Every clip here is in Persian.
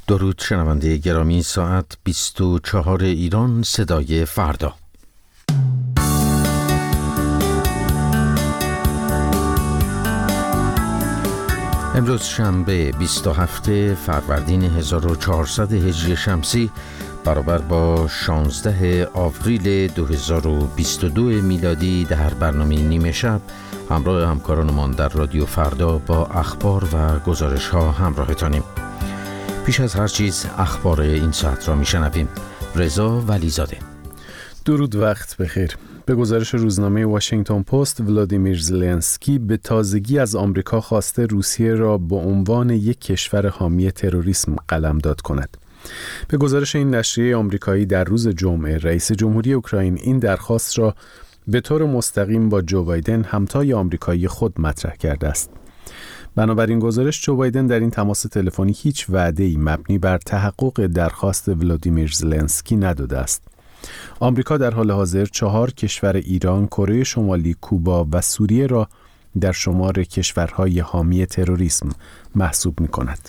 درود شنونده گرامی، ساعت 24 ایران، صدای فردا. امروز شنبه 27 فروردین 1400 هجری شمسی برابر با 16 آوریل 2022 میلادی در برنامه نیمه شب همراه همکارانمان در رادیو فردا با اخبار و گزارش ها همراهتانیم. پیش از هر چیز اخبار این ساعت را میشنویم. رضا ولیزاده. درود، وقت بخیر. به گزارش روزنامه واشنگتن پست، ولادیمیر زلنسکی به تازگی از آمریکا خواسته روسیه را به عنوان یک کشور حامی تروریسم قلمداد کند. به گزارش این نشریه آمریکایی، در روز جمعه رئیس جمهوری اوکراین این درخواست را به طور مستقیم با جو بایدن همتای آمریکایی خود مطرح کرده است. بنابراین گزارش، جو بایدن در این تماس تلفنی هیچ وعده‌ای مبنی بر تحقق درخواست ولادیمیر زلنسکی نداده است. آمریکا در حال حاضر 4 کشور ایران، کره شمالی، کوبا و سوریه را در شمار کشورهای حامی تروریسم محسوب می‌کند.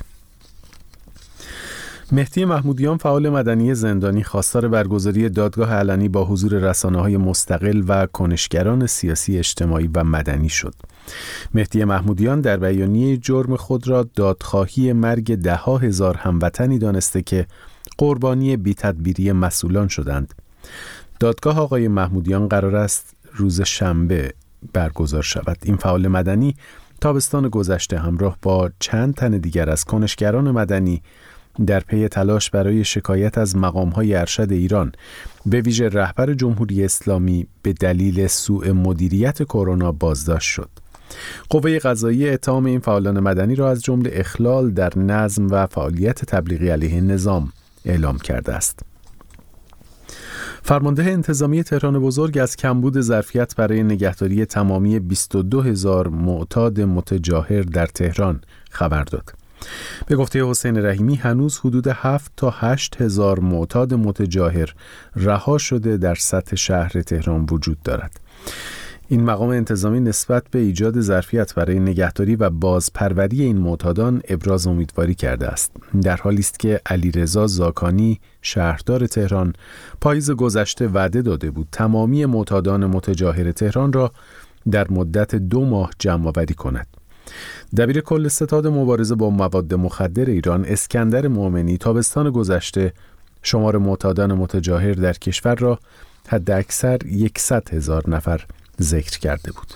مهدی محمودیان، فعال مدنی زندانی، خواستار برگزاری دادگاه علنی با حضور رسانه‌های مستقل و کنشگران سیاسی، اجتماعی و مدنی شد. مهدی محمودیان در بیانیه جرم خود را دادخواهی مرگ ده‌ها هزار هموطنی دانسته که قربانی بی‌تدبیری مسئولان شدند. دادگاه آقای محمودیان قرار است روز شنبه برگزار شود. این فعال مدنی تابستان گذشته همراه با چند تن دیگر از کنشگران مدنی در پی تلاش برای شکایت از مقام‌های ارشد ایران، به ویژه رهبر جمهوری اسلامی، به دلیل سوء مدیریت کرونا بازداشت شد. قوه قضاییه اتهام این فعالان مدنی را از جمله اخلال در نظم و فعالیت تبلیغی علیه نظام اعلام کرده است. فرمانده انتظامی تهران بزرگ از کمبود ظرفیت برای نگهداری تمامی 22,000 معتاد متجاهر در تهران خبر داد. به گفته حسین رحیمی، هنوز حدود 7 تا 8 هزار معتاد متجاهر رها شده در سطح شهر تهران وجود دارد. این مقام انتظامی نسبت به ایجاد ظرفیت برای نگهداری و بازپروری این معتادان ابراز امیدواری کرده است، در حالی است که علیرضا زاکانی، شهردار تهران، پاییز گذشته وعده داده بود تمامی معتادان متجاهر تهران را در مدت 2 ماه جمع‌آوری کند. دبیر کل ستاد مبارزه با مواد مخدر ایران، اسکندر مومنی، تابستان گذشته شمار معتادان متجاهر در کشور را حداکثر 100,000 نفر ذکر کرده بود.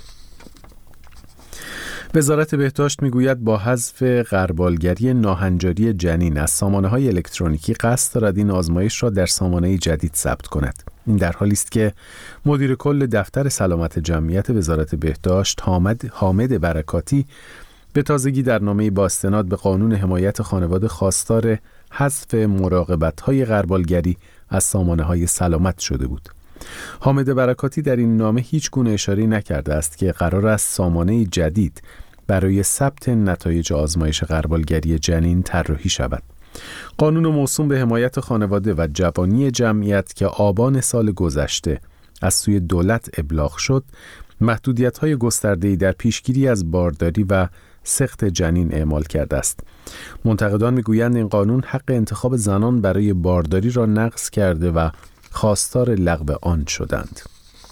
وزارت بهداشت میگوید با حذف غربالگری ناهنجاری جنین از سامانه‌های الکترونیکی قصد دارد این آزمایش را در سامانه جدید ثبت کند. این در حالی است که مدیر کل دفتر سلامت جمعیت وزارت بهداشت، حامد برکاتی، به تازگی در نامه‌ای با استناد به قانون حمایت خانواده خواستار حذف مراقبت‌های غربالگری از سامانه‌های سلامت شده بود. حامد برکاتی در این نامه هیچ گونه اشاره نکرده است که قرار است سامانه جدید برای ثبت نتایج آزمایش غربالگری جنین طراحی شود. قانون موسوم به حمایت خانواده و جوانی جمعیت که آبان سال گذشته از سوی دولت ابلاغ شد، محدودیت‌های گسترده‌ای در پیشگیری از بارداری و سقط جنین اعمال کرده است. منتقدان می‌گویند این قانون حق انتخاب زنان برای بارداری را نقض کرده و خواستار لغو آن شدند.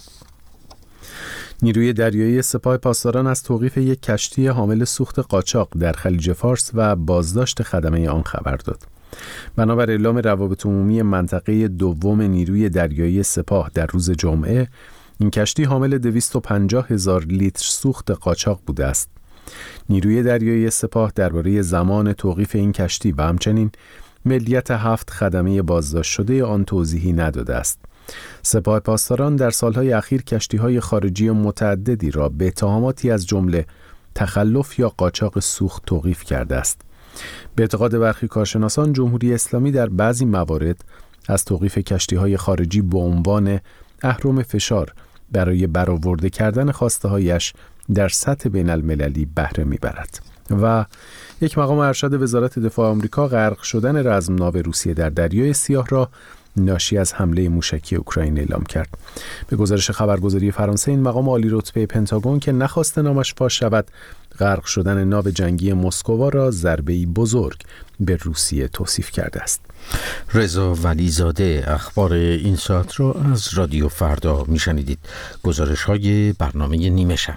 نیروی دریایی سپاه پاسداران از توقیف یک کشتی حامل سوخت قاچاق در خلیج فارس و بازداشت خدمه آن خبر داد. بنابر اعلام روابط عمومی منطقه دوم نیروی دریایی سپاه در روز جمعه، این کشتی حامل 250,000 لیتر سوخت قاچاق بوده است. نیروی دریایی سپاه درباره زمان توقیف این کشتی و همچنین ملیت 7 خدمه بازداشت شده آن توضیحی نداده است. سپاه پاسداران در سالهای اخیر کشتی‌های خارجی متعددی را به اتهاماتی از جمله تخلف یا قاچاق سوخت توقیف کرده است. به اعتقاد برخی کارشناسان، جمهوری اسلامی در بعضی موارد از توقیف کشتی‌های خارجی به عنوان اهرم فشار برای برآورده کردن خواسته‌هایش در سطح بین‌المللی بهره می‌برد. و یک مقام ارشد وزارت دفاع آمریکا غرق شدن رزمناو روسیه در دریای سیاه را ناشی از حمله موشکی اوکراین اعلام کرد. به گزارش خبرگزاری فرانسه این مقام عالی رتبه پنتاگون که نخواست نامش فاش شود، غرق شدن ناو جنگی مسکو را ضربه‌ای بزرگ به روسیه توصیف کرده است. رضا ولیزاده اخبار این ساعت را از رادیو فردا میشنیدید. گزارش‌های برنامه نیمه شب.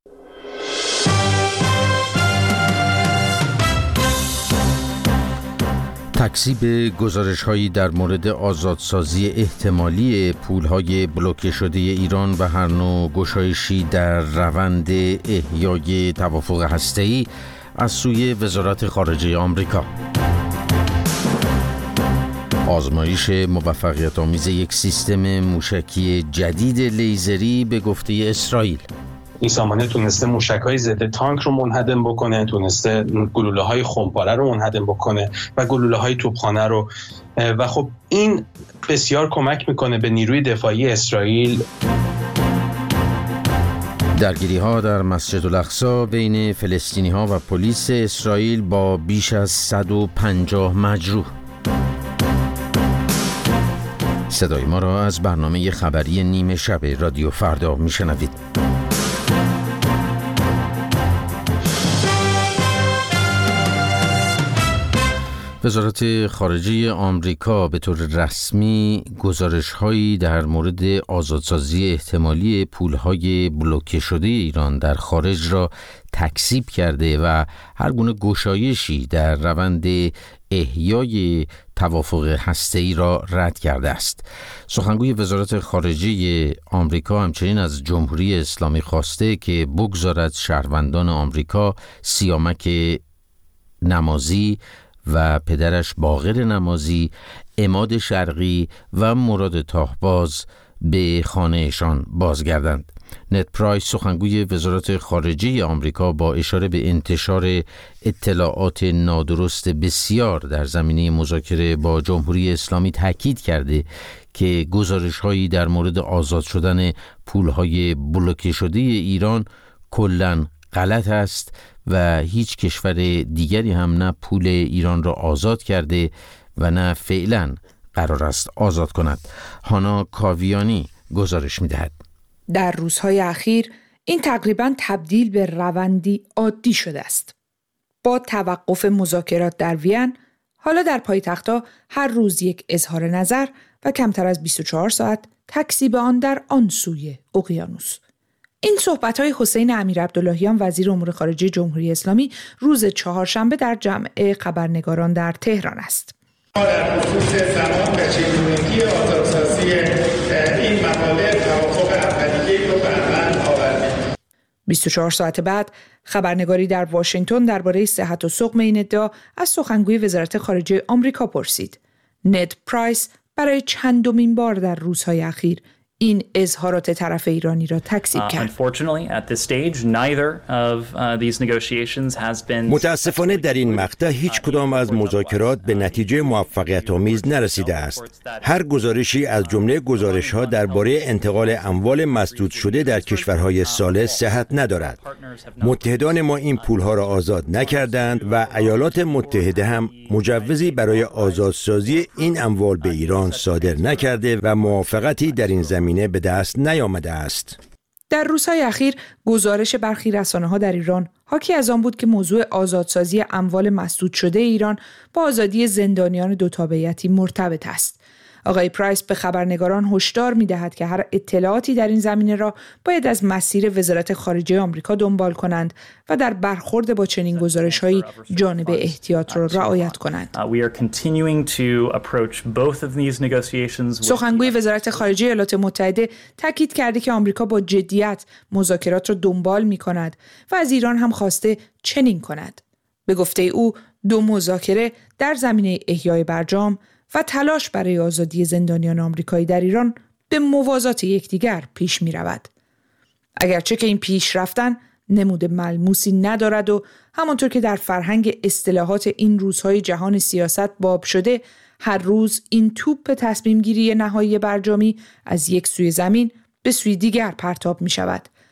تکذیب گزارش‌هایی در مورد آزادسازی احتمالی پول‌های بلوکه شده ایران و هر نوع گشایشی در روند احیای توافق هسته‌ای از سوی وزارت خارجه آمریکا. آزمایش موفقیت‌آمیز یک سیستم موشکی جدید لیزری به گفته اسرائیل. این سامانه تونسته موشک‌های ضد تانک رو منهدم بکنه، تونسته گلوله‌های خمپاره رو منهدم بکنه و گلوله‌های توپخانه رو، و خب این بسیار کمک میکنه به نیروی دفاعی اسرائیل. درگیری‌ها در مسجد الاقصی بین فلسطینی‌ها و پلیس اسرائیل با بیش از 150 مجروح. صدای ما را از برنامه خبری نیمه شب رادیو فردا میشنوید. وزارت خارجه آمریکا به طور رسمی گزارش‌هایی در مورد آزادسازی احتمالی پول‌های بلوکه شده ایران در خارج را تکذیب کرده و هر گونه گشایشی در روند احیای توافق هسته‌ای را رد کرده است. سخنگوی وزارت خارجه آمریکا همچنین از جمهوری اسلامی خواسته که بگذارد شهروندان آمریکا سیامک نمازی و پدرش باقر نمازی، عماد شرقی و مراد تاهباز به خانهشان بازگردند. نت پرایس سخنگوی وزارت خارجه آمریکا با اشاره به انتشار اطلاعات نادرست بسیار در زمینه مذاکره با جمهوری اسلامی تاکید کرده که گزارش‌هایی در مورد آزاد شدن پول‌های بلوکه شده ایران کلاً غلط است و هیچ کشور دیگری هم نه پول ایران را آزاد کرده و نه فعلا قرار است آزاد کند. هانا کاویانی گزارش می‌دهد. در روزهای اخیر این تقریباً تبدیل به روندی عادی شده است. با توقف مذاکرات در وین، حالا در پایتخت‌ها هر روز یک اظهار نظر و کمتر از 24 ساعت تکذیب آن در آن سوی اقیانوس. این صحبت‌های حسین امیرعبداللهیان وزیر امور خارجه جمهوری اسلامی روز چهارشنبه در جمع خبرنگاران در تهران است. در خصوص زمان و چگونگی آزادسازی این مقاله توافق اولیه‌ای رو به عمل آوردیم. 24 ساعت بعد خبرنگاری در واشنگتن درباره صحت و سقم این ادعا از سخنگوی وزارت خارجه آمریکا پرسید. نت پرایس برای چندمین بار در روزهای اخیر این اظهارات طرف ایرانی را تکذیب کرد. متاسفانه در این مقطع هیچ کدام از مذاکرات به نتیجه موفقیت آمیز نرسیده است. هر گزارشی از جمله گزارش‌ها درباره انتقال اموال مسدود شده در کشورهای ثالث صحت ندارد. متحدان ما این پولها را آزاد نکردند و ایالات متحده هم مجوزی برای آزادسازی این اموال به ایران صادر نکرده و موافقتی در این زمینه به دست نیامده است. در روزهای اخیر گزارش برخی رسانه‌ها در ایران حاکی از آن بود که موضوع آزادسازی اموال مسدود شده ایران با آزادی زندانیان دو تابعیتی مرتبط است. آقای پرایس به خبرنگاران هشدار می‌دهد که هر اطلاعاتی در این زمینه را باید از مسیر وزارت خارجه آمریکا دنبال کنند و در برخورد با چنین گزارش‌هایی جانب احتیاط را رعایت کنند. سخنگوی وزارت خارجه ایالات متحده تاکید کرده که آمریکا با جدیت مذاکرات را دنبال می‌کند و از ایران هم خواسته چنین کند. به گفته او دو مذاکره در زمینه احیای برجام و تلاش برای آزادی زندانیان آمریکایی در ایران به موازات یکدیگر پیش می رود. اگرچه که این پیش رفتن نمود ملموسی ندارد و همانطور که در فرهنگ اصطلاحات این روزهای جهان سیاست باب شده، هر روز این توپ تصمیم گیری نهایی برجامی از یک سوی زمین به سوی دیگر پرتاب می شود.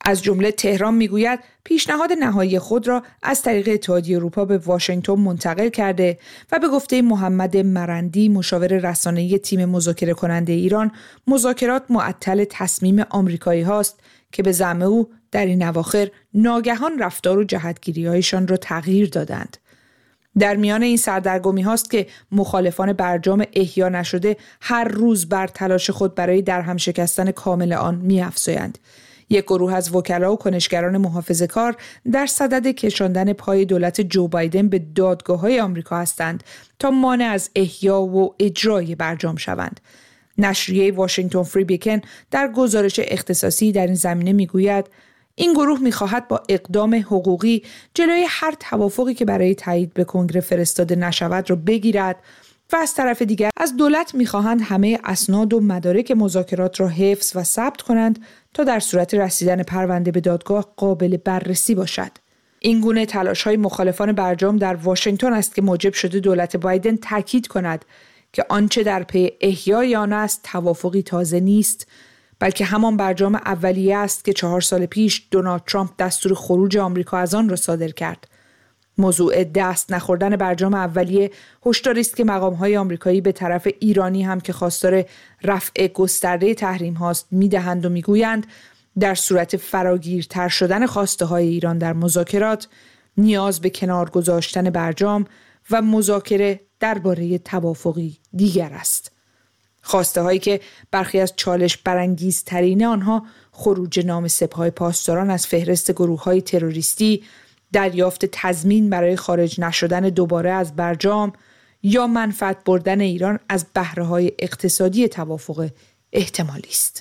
از جمله تهران میگوید پیشنهاد نهایی خود را از طریق اتحادیه اروپا به واشنگتن منتقل کرده و به گفته محمد مرندی مشاور رسانه‌ای تیم مذاکره کننده ایران، مذاکرات معطل تصمیم آمریکایی هاست که به زعم او در این اواخر ناگهان رفتار و جهتگیری‌هایشان را تغییر دادند. در میان این سردرگمی هاست که مخالفان برجام احیا نشده هر روز بر تلاش خود برای درهم شکستن کامل آن می‌افزایند. یک گروه از وکلا و کنشگران محافظه‌کار در صدد کشاندن پای دولت جو بایدن به دادگاه‌های آمریکا هستند تا مانع از احیا و اجرای برجام شوند. نشریه واشنگتن فری بیکن در گزارش اختصاصی در این زمینه میگوید این گروه می‌خواهد با اقدام حقوقی جلوی هر توافقی که برای تایید به کنگره فرستاده نشود را بگیرد و از طرف دیگر از دولت می‌خواهند همه اسناد و مدارک مذاکرات را حفظ و ثبت کنند تا در صورت رسیدن پرونده به دادگاه قابل بررسی باشد. این گونه تلاش‌های مخالفان برجام در واشنگتن است که موجب شده دولت بایدن تاکید کند که آنچه در پی احیای آن است توافقی تازه نیست، بلکه همان برجام اولیه است که 4 سال پیش دونالد ترامپ دستور خروج آمریکا از آن را صادر کرد. موضوع دست نخوردن برجام اولیه هشداری است که مقام‌های آمریکایی به طرف ایرانی هم که خواستار رفع گسترده تحریم هاست می‌دهند و می‌گویند در صورت فراگیرتر شدن خواسته‌های ایران در مذاکرات نیاز به کنار گذاشتن برجام و مذاکره درباره توافقی دیگر است. خواسته هایی که برخی از چالش برانگیزترین آنها خروج نام سپاه پاسداران از فهرست گروه‌های تروریستی، دریافت تضمین برای خارج نشدن دوباره از برجام یا منفعت بردن ایران از بهره‌های اقتصادی توافق احتمالی است.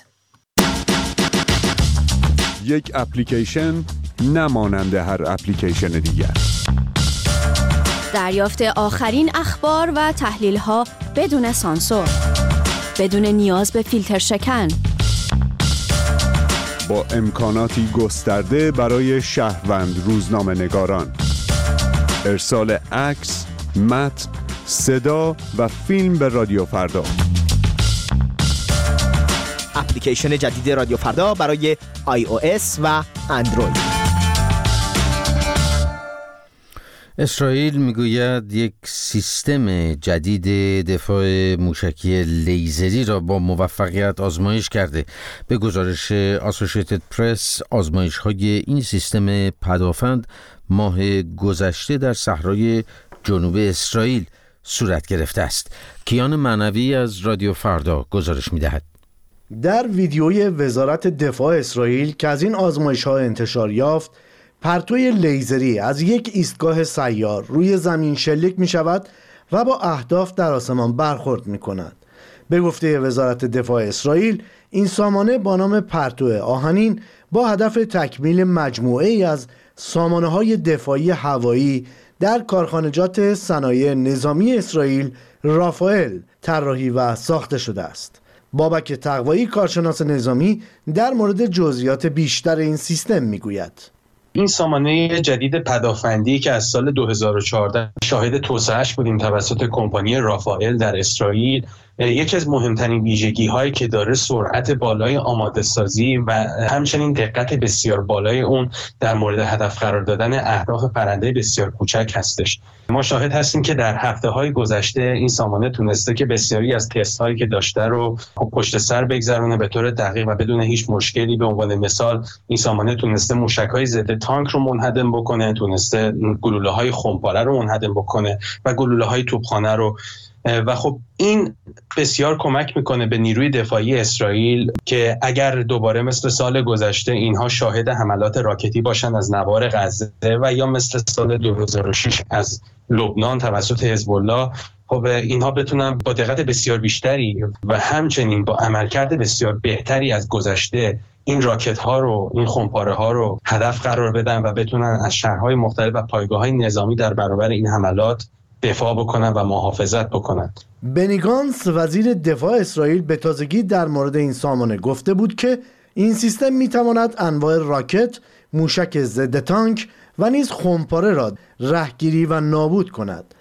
یک اپلیکیشن نمانند هر اپلیکیشن دیگر. دریافت آخرین اخبار و تحلیل‌ها بدون سانسور، بدون نیاز به فیلتر شکن، با امکاناتی گسترده برای شهروند روزنامه‌نگاران، ارسال عکس، متن، صدا و فیلم به رادیو فردا. اپلیکیشن جدید رادیو فردا برای iOS و اندروید. اسرائیل میگوید یک سیستم جدید دفاع موشکی لیزری را با موفقیت آزمایش کرده. به گزارش آسوشیتد پرس، آزمایش‌های این سیستم پدافند ماه گذشته در صحرای جنوب اسرائیل صورت گرفته است. کیان معنوی از رادیو فردا گزارش می‌دهد. در ویدیوی وزارت دفاع اسرائیل که از این آزمایش‌ها انتشار یافت، پرتوی لیزری از یک ایستگاه سیار روی زمین شلیک می شود و با اهداف در آسمان برخورد می کند. به گفته وزارت دفاع اسرائیل، این سامانه با نام پرتو آهنین با هدف تکمیل مجموعه ای از سامانه های دفاعی هوایی در کارخانجات صنایع نظامی اسرائیل رافائل طراحی و ساخته شده است. بابک تقوایی، کارشناس نظامی، در مورد جزئیات بیشتر این سیستم می گوید. این سامانه جدید پدافندی که از سال 2014 شاهد توسعه‌اش بودیم توسط کمپانی رافائل در اسرائیل، یکی از مهمترین ویژگی‌هایی که داره سرعت بالای آماده سازی و همچنین دقت بسیار بالای اون در مورد هدف قرار دادن اهداف پرنده بسیار کوچک هستش. ما شاهد هستیم که در هفته‌های گذشته این سامانه تونسته که بسیاری از تست‌هایی که داشته رو پشت سر بگذرونه به طور دقیق و بدون هیچ مشکلی. به عنوان مثال این سامانه تونسته موشک‌های ضد تانک رو منهدم بکنه، تونسته گلوله‌های خمپاره رو منهدم بکنه و گلوله‌های توپخانه رو، و خب این بسیار کمک میکنه به نیروی دفاعی اسرائیل که اگر دوباره مثل سال گذشته اینها شاهد حملات راکتی باشن از نوار غزه و یا مثل سال 2006 از لبنان توسط حزب الله، خب اینها بتونن با دقت بسیار بیشتری و همچنین با عملکرد بسیار بهتری از گذشته این راکت ها رو، این خمپاره ها رو هدف قرار بدن و بتونن از شهرهای مختلف و پایگاه های نظامی در برابر این حملات دفاع بکنن و محافظت بکنن. بنی گانتس وزیر دفاع اسرائیل به تازگی در مورد این سامانه گفته بود که این سیستم میتواند انواع راکت، موشک ضد تانک و نیز خمپاره را رهگیری و نابود کند.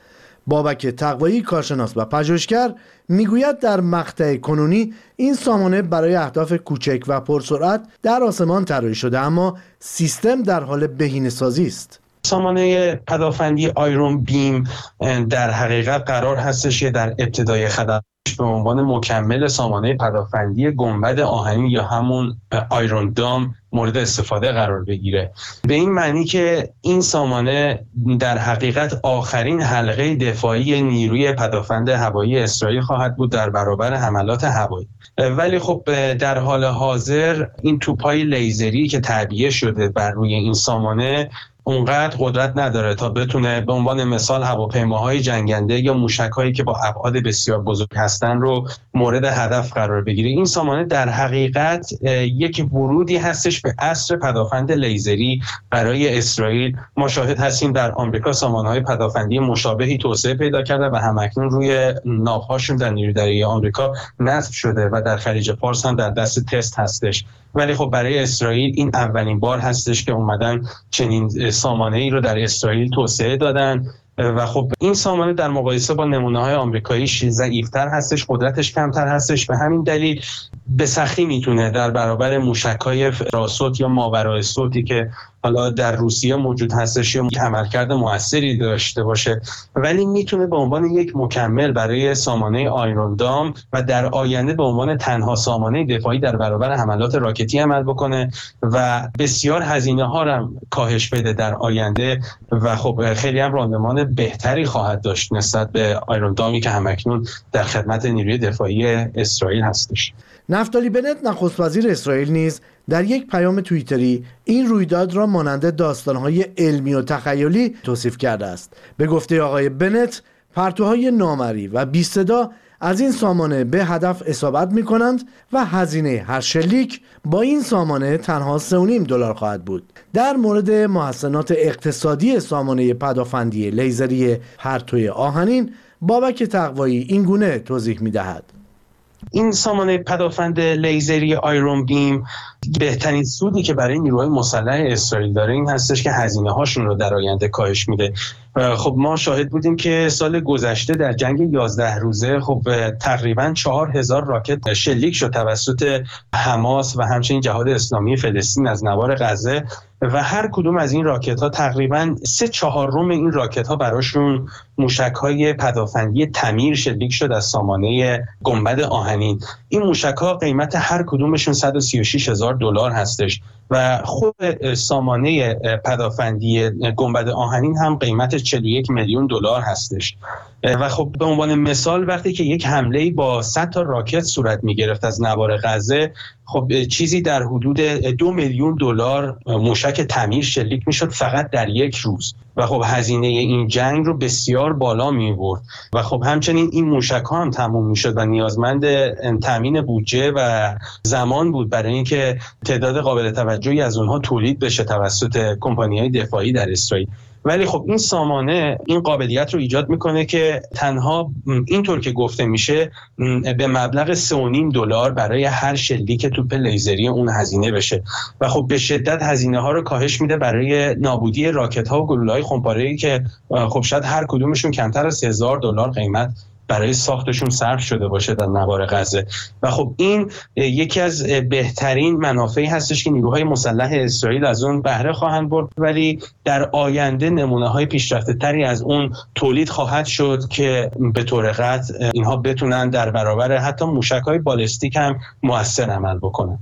بابک تقوایی کارشناس و پژوهشگر میگوید در مقطع کنونی این سامانه برای اهداف کوچک و پرسرعت در آسمان طراحی شده، اما سیستم در حال بهینه‌سازی است. سامانه پدافندی آیرون بیم در حقیقت قرار هستش که در ابتدای خدمات به عنوان مکمل سامانه پدافندی گنبد آهنین یا همون آیرون دام مورد استفاده قرار بگیره. به این معنی که این سامانه در حقیقت آخرین حلقه دفاعی نیروی پدافند هوایی اسرائیل خواهد بود در برابر حملات هوایی. ولی خب در حال حاضر این توپ‌های لیزری که تعبیه شده بر روی این سامانه اونقدر قدرت نداره تا بتونه به عنوان مثال هواپیماهای جنگنده یا موشک‌هایی که با ابعاد بسیار بزرگ هستن رو مورد هدف قرار بگیره. این سامانه در حقیقت یک ورودی هستش به عصر پدافند لیزری برای اسرائیل. ما شاهد هستیم در آمریکا سامانه‌های پدافندی مشابهی توسعه پیدا کرده و همکنون روی ناوهاشون در نیروی دریایی آمریکا نصب شده و در خلیج فارس هم در دست تست هستش. ولی خب برای اسرائیل این اولین بار هستش که اومدن چنین سامانه‌ای رو در اسرائیل توسعه دادن و خب این سامانه در مقایسه با نمونه‌های آمریکایی ضعیف‌تر هستش، قدرتش کمتر هستش. به همین دلیل به سختی میتونه در برابر موشک‌های فراسوت یا ماورای صوتی که حالا در روسیه موجود هستش یا عملکرد موثری داشته باشه، ولی میتونه به عنوان یک مکمل برای سامانه آیرون دام و در آینده به عنوان تنها سامانه دفاعی در برابر حملات راکتی عمل بکنه و بسیار هزینه‌ها را کاهش بده در آینده و خب خیلی هم راندمان بهتری خواهد داشت نسبت به آیرون دامی که همکنون در خدمت نیروی دفاعی اسرائیل هستش. نفتالی بنت نخست وزیر اسرائیل نیز در یک پیام توییتری این رویداد را مانند داستان‌های علمی و تخیلی توصیف کرده است. به گفته آقای بنت، پرتوهای نامری و بی صدا از این سامانه به هدف اصابت می‌کنند و هزینه هر شلیک با این سامانه تنها $3.5 خواهد بود. در مورد محسنات اقتصادی سامانه پدافندی لیزری پرتوی آهنین، بابک تقوایی این گونه توضیح می‌دهد. این سامانه پدافند لیزری آیرون بیم بهترین سودی که برای نیروهای مسلح اسرائیل داره این هستش که هزینه هاشون رو در آینده کاهش میده. خب ما شاهد بودیم که سال گذشته در جنگ 11 روزه خب تقریباً 4000 راکت شلیک شد توسط حماس و همچنین جهاد اسلامی فلسطین از نوار غزه و هر کدوم از این راکت ها تقریباً 3/4 این راکت ها براشون موشک های پدافندی تمیر شلیک شد از سامانه گنبد آهنین. این موشک ها قیمت هر کدومشون $136,000 هستش و خود سامانه پدافندی گنبد آهنین هم قیمت $41 میلیون هستش. و خب به عنوان مثال وقتی که یک حمله با 100 تا راکت صورت می‌گرفت از نوار غزه، خب چیزی در حدود $2 میلیون موشک تمیر شلیک میشد فقط در یک روز و خب هزینه این جنگ رو بسیار بالا می‌برد و خب همچنین این موشک‌ها هم تموم میشد و نیازمند تامین بودجه و زمان بود برای اینکه تعداد قابل توجهی از اونها تولید بشه توسط کمپانی‌های دفاعی در اسرائیل. ولی خب این سامانه این قابلیت رو ایجاد میکنه که تنها اینطور که گفته میشه به مبلغ $3.5 برای هر شلیک توپ لیزری اون هزینه بشه و خب به شدت هزینه ها رو کاهش میده برای نابودی راکت ها و گلوله‌های خمپاره‌ای که خب شاید هر کدومشون کمتر از $1000 قیمت برای ساختشون صرف شده باشه در نوار غزه و خب این یکی از بهترین منافعی هستش که نیروهای مسلح اسرائیل از اون بهره خواهند برد، ولی در آینده نمونه‌های پیشرفته تری از اون تولید خواهد شد که به طور قطع اینها بتونن در برابر حتی موشک‌های بالستیک هم مؤثر عمل بکنن.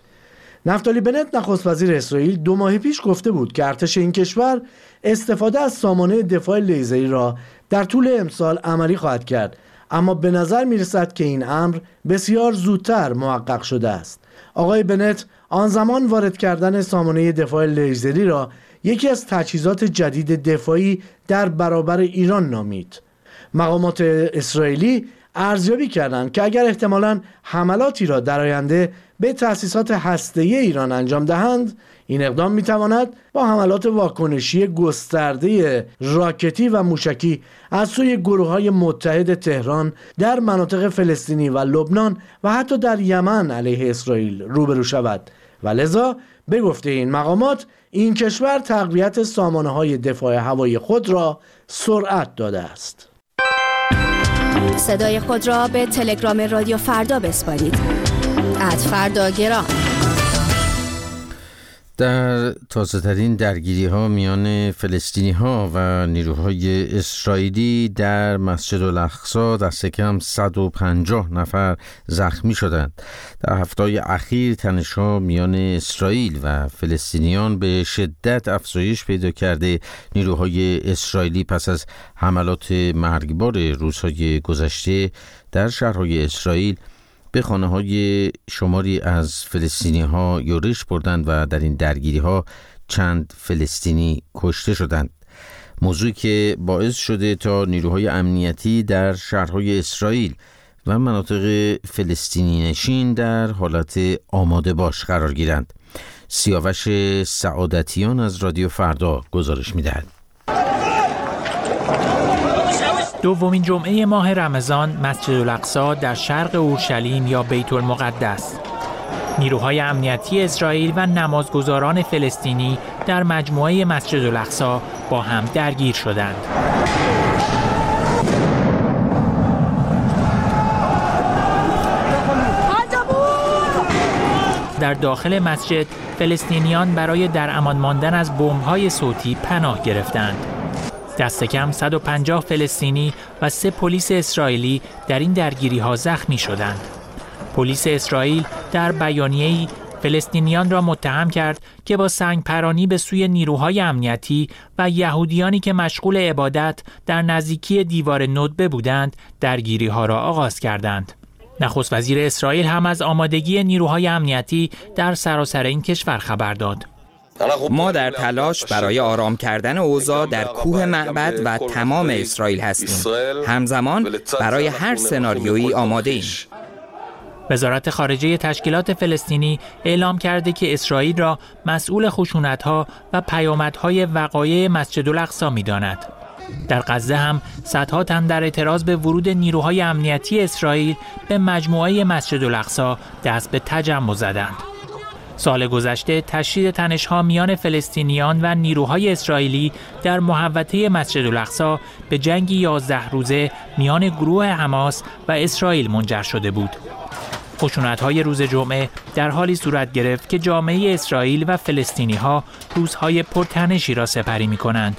نفتالی بنت نخست وزیر اسرائیل 2 ماه پیش گفته بود که ارتش این کشور استفاده از سامانه دفاع لیزری را در طول امسال عملی خواهد کرد، اما به نظر می رسد که این امر بسیار زودتر محقق شده است. آقای بنت آن زمان وارد کردن سامانه دفاع لیزری را یکی از تجهیزات جدید دفاعی در برابر ایران نامید. مقامات اسرائیلی ارزیابی کردند که اگر احتمالاً حملاتی را در آینده به تأسیسات هسته‌ای ایران انجام دهند، این اقدام می‌تواند با حملات واکنشی گسترده راکتی و موشکی از سوی گروه‌های متحد تهران در مناطق فلسطینی و لبنان و حتی در یمن علیه اسرائیل روبرو شود و لذا به گفته این مقامات این کشور تقویت سامانه‌های دفاع هوایی خود را سرعت داده است. صدای خود را به تلگرام رادیو فردا بسپارید. @فرداگرام. در تازه‌ترین درگیری‌ها میان فلسطینی‌ها و نیروهای اسرائیلی در مسجد الاقصی دست کم 150 نفر زخمی شدند. در هفته‌های اخیر تنش‌ها میان اسرائیل و فلسطینیان به شدت افزایش پیدا کرده. نیروهای اسرائیلی پس از حملات مرگبار روزهای گذشته در شهرهای اسرائیل به خانه‌های شماری از فلسطینی‌ها یورش بردند و در این درگیری‌ها چند فلسطینی کشته شدند. موضوعی که باعث شده تا نیروهای امنیتی در شهرهای اسرائیل و مناطق فلسطینی نشین در حالت آماده باش قرار گیرند. سیاوش سعادتیان از رادیو فردا گزارش می‌دهد. دومین جمعه ماه رمضان مسجد الاقصی در شرق اورشلیم یا بیت المقدس. نیروهای امنیتی اسرائیل و نمازگزاران فلسطینی در مجموعه مسجد الاقصی با هم درگیر شدند. در داخل مسجد فلسطینیان برای در امان ماندن از بمب‌های صوتی پناه گرفتند. دست کم 150 فلسطینی و 3 پلیس اسرائیلی در این درگیری‌ها زخمی شدند. پلیس اسرائیل در بیانیه‌ای فلسطینیان را متهم کرد که با سنگپرانی به سوی نیروهای امنیتی و یهودیانی که مشغول عبادت در نزدیکی دیوار ندبه بودند درگیری‌ها را آغاز کردند. نخست وزیر اسرائیل هم از آمادگی نیروهای امنیتی در سراسر این کشور خبر داد. ما در تلاش برای آرام کردن اوضاع در کوه معبد و تمام اسرائیل هستیم. همزمان برای هر سناریویی آماده ایم. وزارت خارجه تشکیلات فلسطینی اعلام کرده که اسرائیل را مسئول خشونت‌ها و پیامدهای وقایع مسجد الاقصی می‌داند. در غزه هم صدها تن در اعتراض به ورود نیروهای امنیتی اسرائیل به مجموعه مسجد الاقصی دست به تجمع زدند. سال گذشته تشدید تنش‌ها میان فلسطینیان و نیروهای اسرائیلی در محوطه مسجد الاقصی به جنگی 11 روزه میان گروه حماس و اسرائیل منجر شده بود. خشونت‌های روز جمعه در حالی صورت گرفت که جامعه اسرائیل و فلسطینی‌ها روزهای پرتنشی را سپری می‌کنند.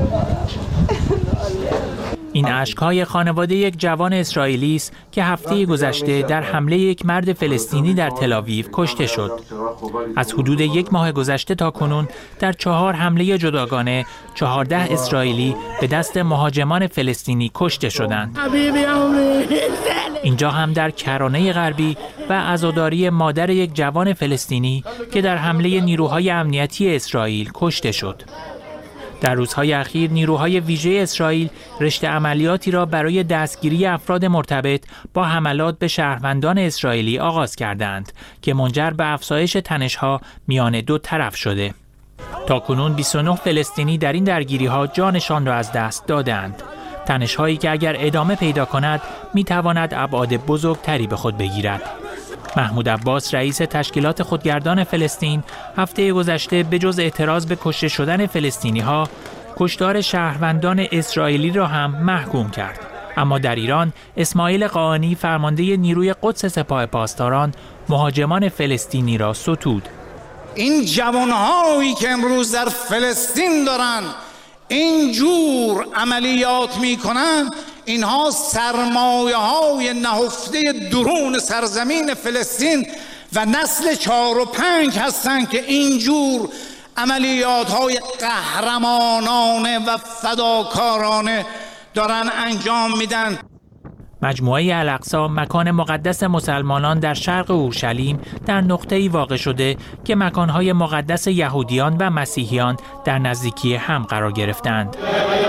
این اشک‌های خانواده یک جوان اسرائیلی است که هفته گذشته در حمله یک مرد فلسطینی در تل‌آویو کشته شد. از حدود 1 ماه گذشته تا کنون در 4 حمله جداگانه 14 اسرائیلی به دست مهاجمان فلسطینی کشته شدند. اینجا هم در کرانه غربی و عزاداری مادر یک جوان فلسطینی که در حمله نیروهای امنیتی اسرائیل کشته شد. در روزهای اخیر نیروهای ویژه اسرائیل رشته عملیاتی را برای دستگیری افراد مرتبط با حملات به شهروندان اسرائیلی آغاز کردند که منجر به افزایش تنش‌ها میان دو طرف شده. تاکنون 29 فلسطینی در این درگیری‌ها جانشان را از دست دادند. تنش‌هایی که اگر ادامه پیدا کند می‌تواند ابعاد بزرگتری به خود بگیرد. محمود عباس رئیس تشکیلات خودگردان فلسطین هفته گذشته به جز اعتراض به کشته شدن فلسطینی‌ها، کشتار شهروندان اسرائیلی را هم محکوم کرد. اما در ایران اسماعیل قاآنی فرمانده نیروی قدس سپاه پاسداران مهاجمان فلسطینی را ستود. این جوانهایی که امروز در فلسطین دارن این جور عملیات میکنن، اینها سرمایه‌های نهفته درون سرزمین فلسطین و نسل 4 و 5 هستند که اینجور عملیات‌های قهرمانانه و فداکارانه دارن انجام میدن. مجموعه الاقصی مکان مقدس مسلمانان در شرق اورشلیم در نقطه‌ای واقع شده که مکان‌های مقدس یهودیان و مسیحیان در نزدیکی هم قرار گرفتند.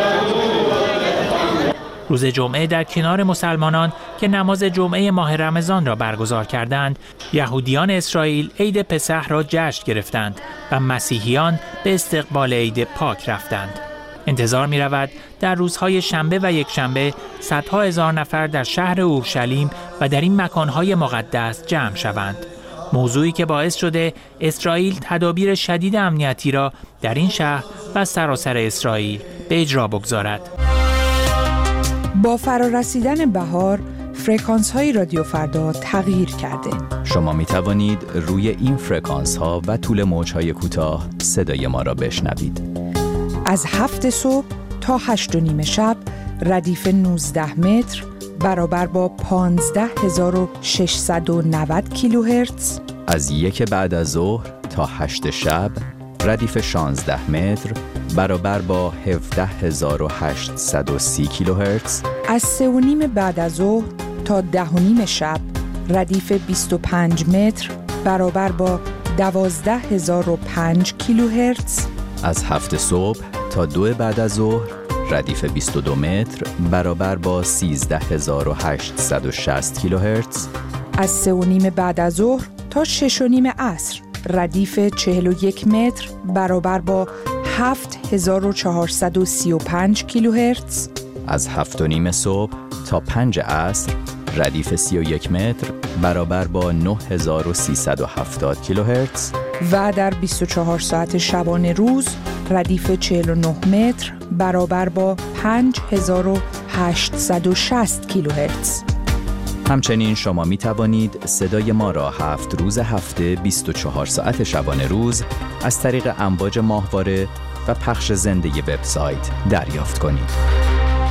روز جمعه در کنار مسلمانان که نماز جمعه ماه رمضان را برگزار کردند، یهودیان اسرائیل عید پسح را جشن گرفتند و مسیحیان به استقبال عید پاک رفتند. انتظار می رود در روزهای شنبه و یکشنبه صدها هزار نفر در شهر اورشلیم و در این مکانهای مقدس جمع شوند. موضوعی که باعث شده اسرائیل تدابیر شدید امنیتی را در این شهر و سراسر اسرائیل به اجرا بگذارد. با فرارسیدن بهار، فرکانس های رادیو فردا تغییر کرده. شما می توانید روی این فرکانس ها و طول موج های کوتاه صدای ما را بشنوید. از 7 صبح تا 8:30 شب ردیف 19 متر برابر با 15690 کیلوهرتز. از 1 بعد از ظهر تا 8 شب ردیف 16 متر برابر با 17830 کیلوهرتز. از 3:30 بعد از ظهر تا 10:30 شب ردیف 25 متر برابر با 12005 کیلوهرتز. از 7 صبح تا 2 بعد از ظهر ردیف 22 متر برابر با 13860 کیلوهرتز. از 3:30 بعد از ظهر تا 6:30 عصر ردیف 41 متر برابر با 7435 کیلوهرتز. از 7:30 صبح تا 5 عصر ردیف 31 متر برابر با 9370 کیلوهرتز. و در 24 ساعت شبانه روز ردیف 49 متر برابر با 5860 کیلوهرتز. همچنین شما می توانید صدای ما را 7 روز هفته 24 ساعت شبانه روز از طریق امواج ماهواره و پخش زنده وبسایت دریافت کنید.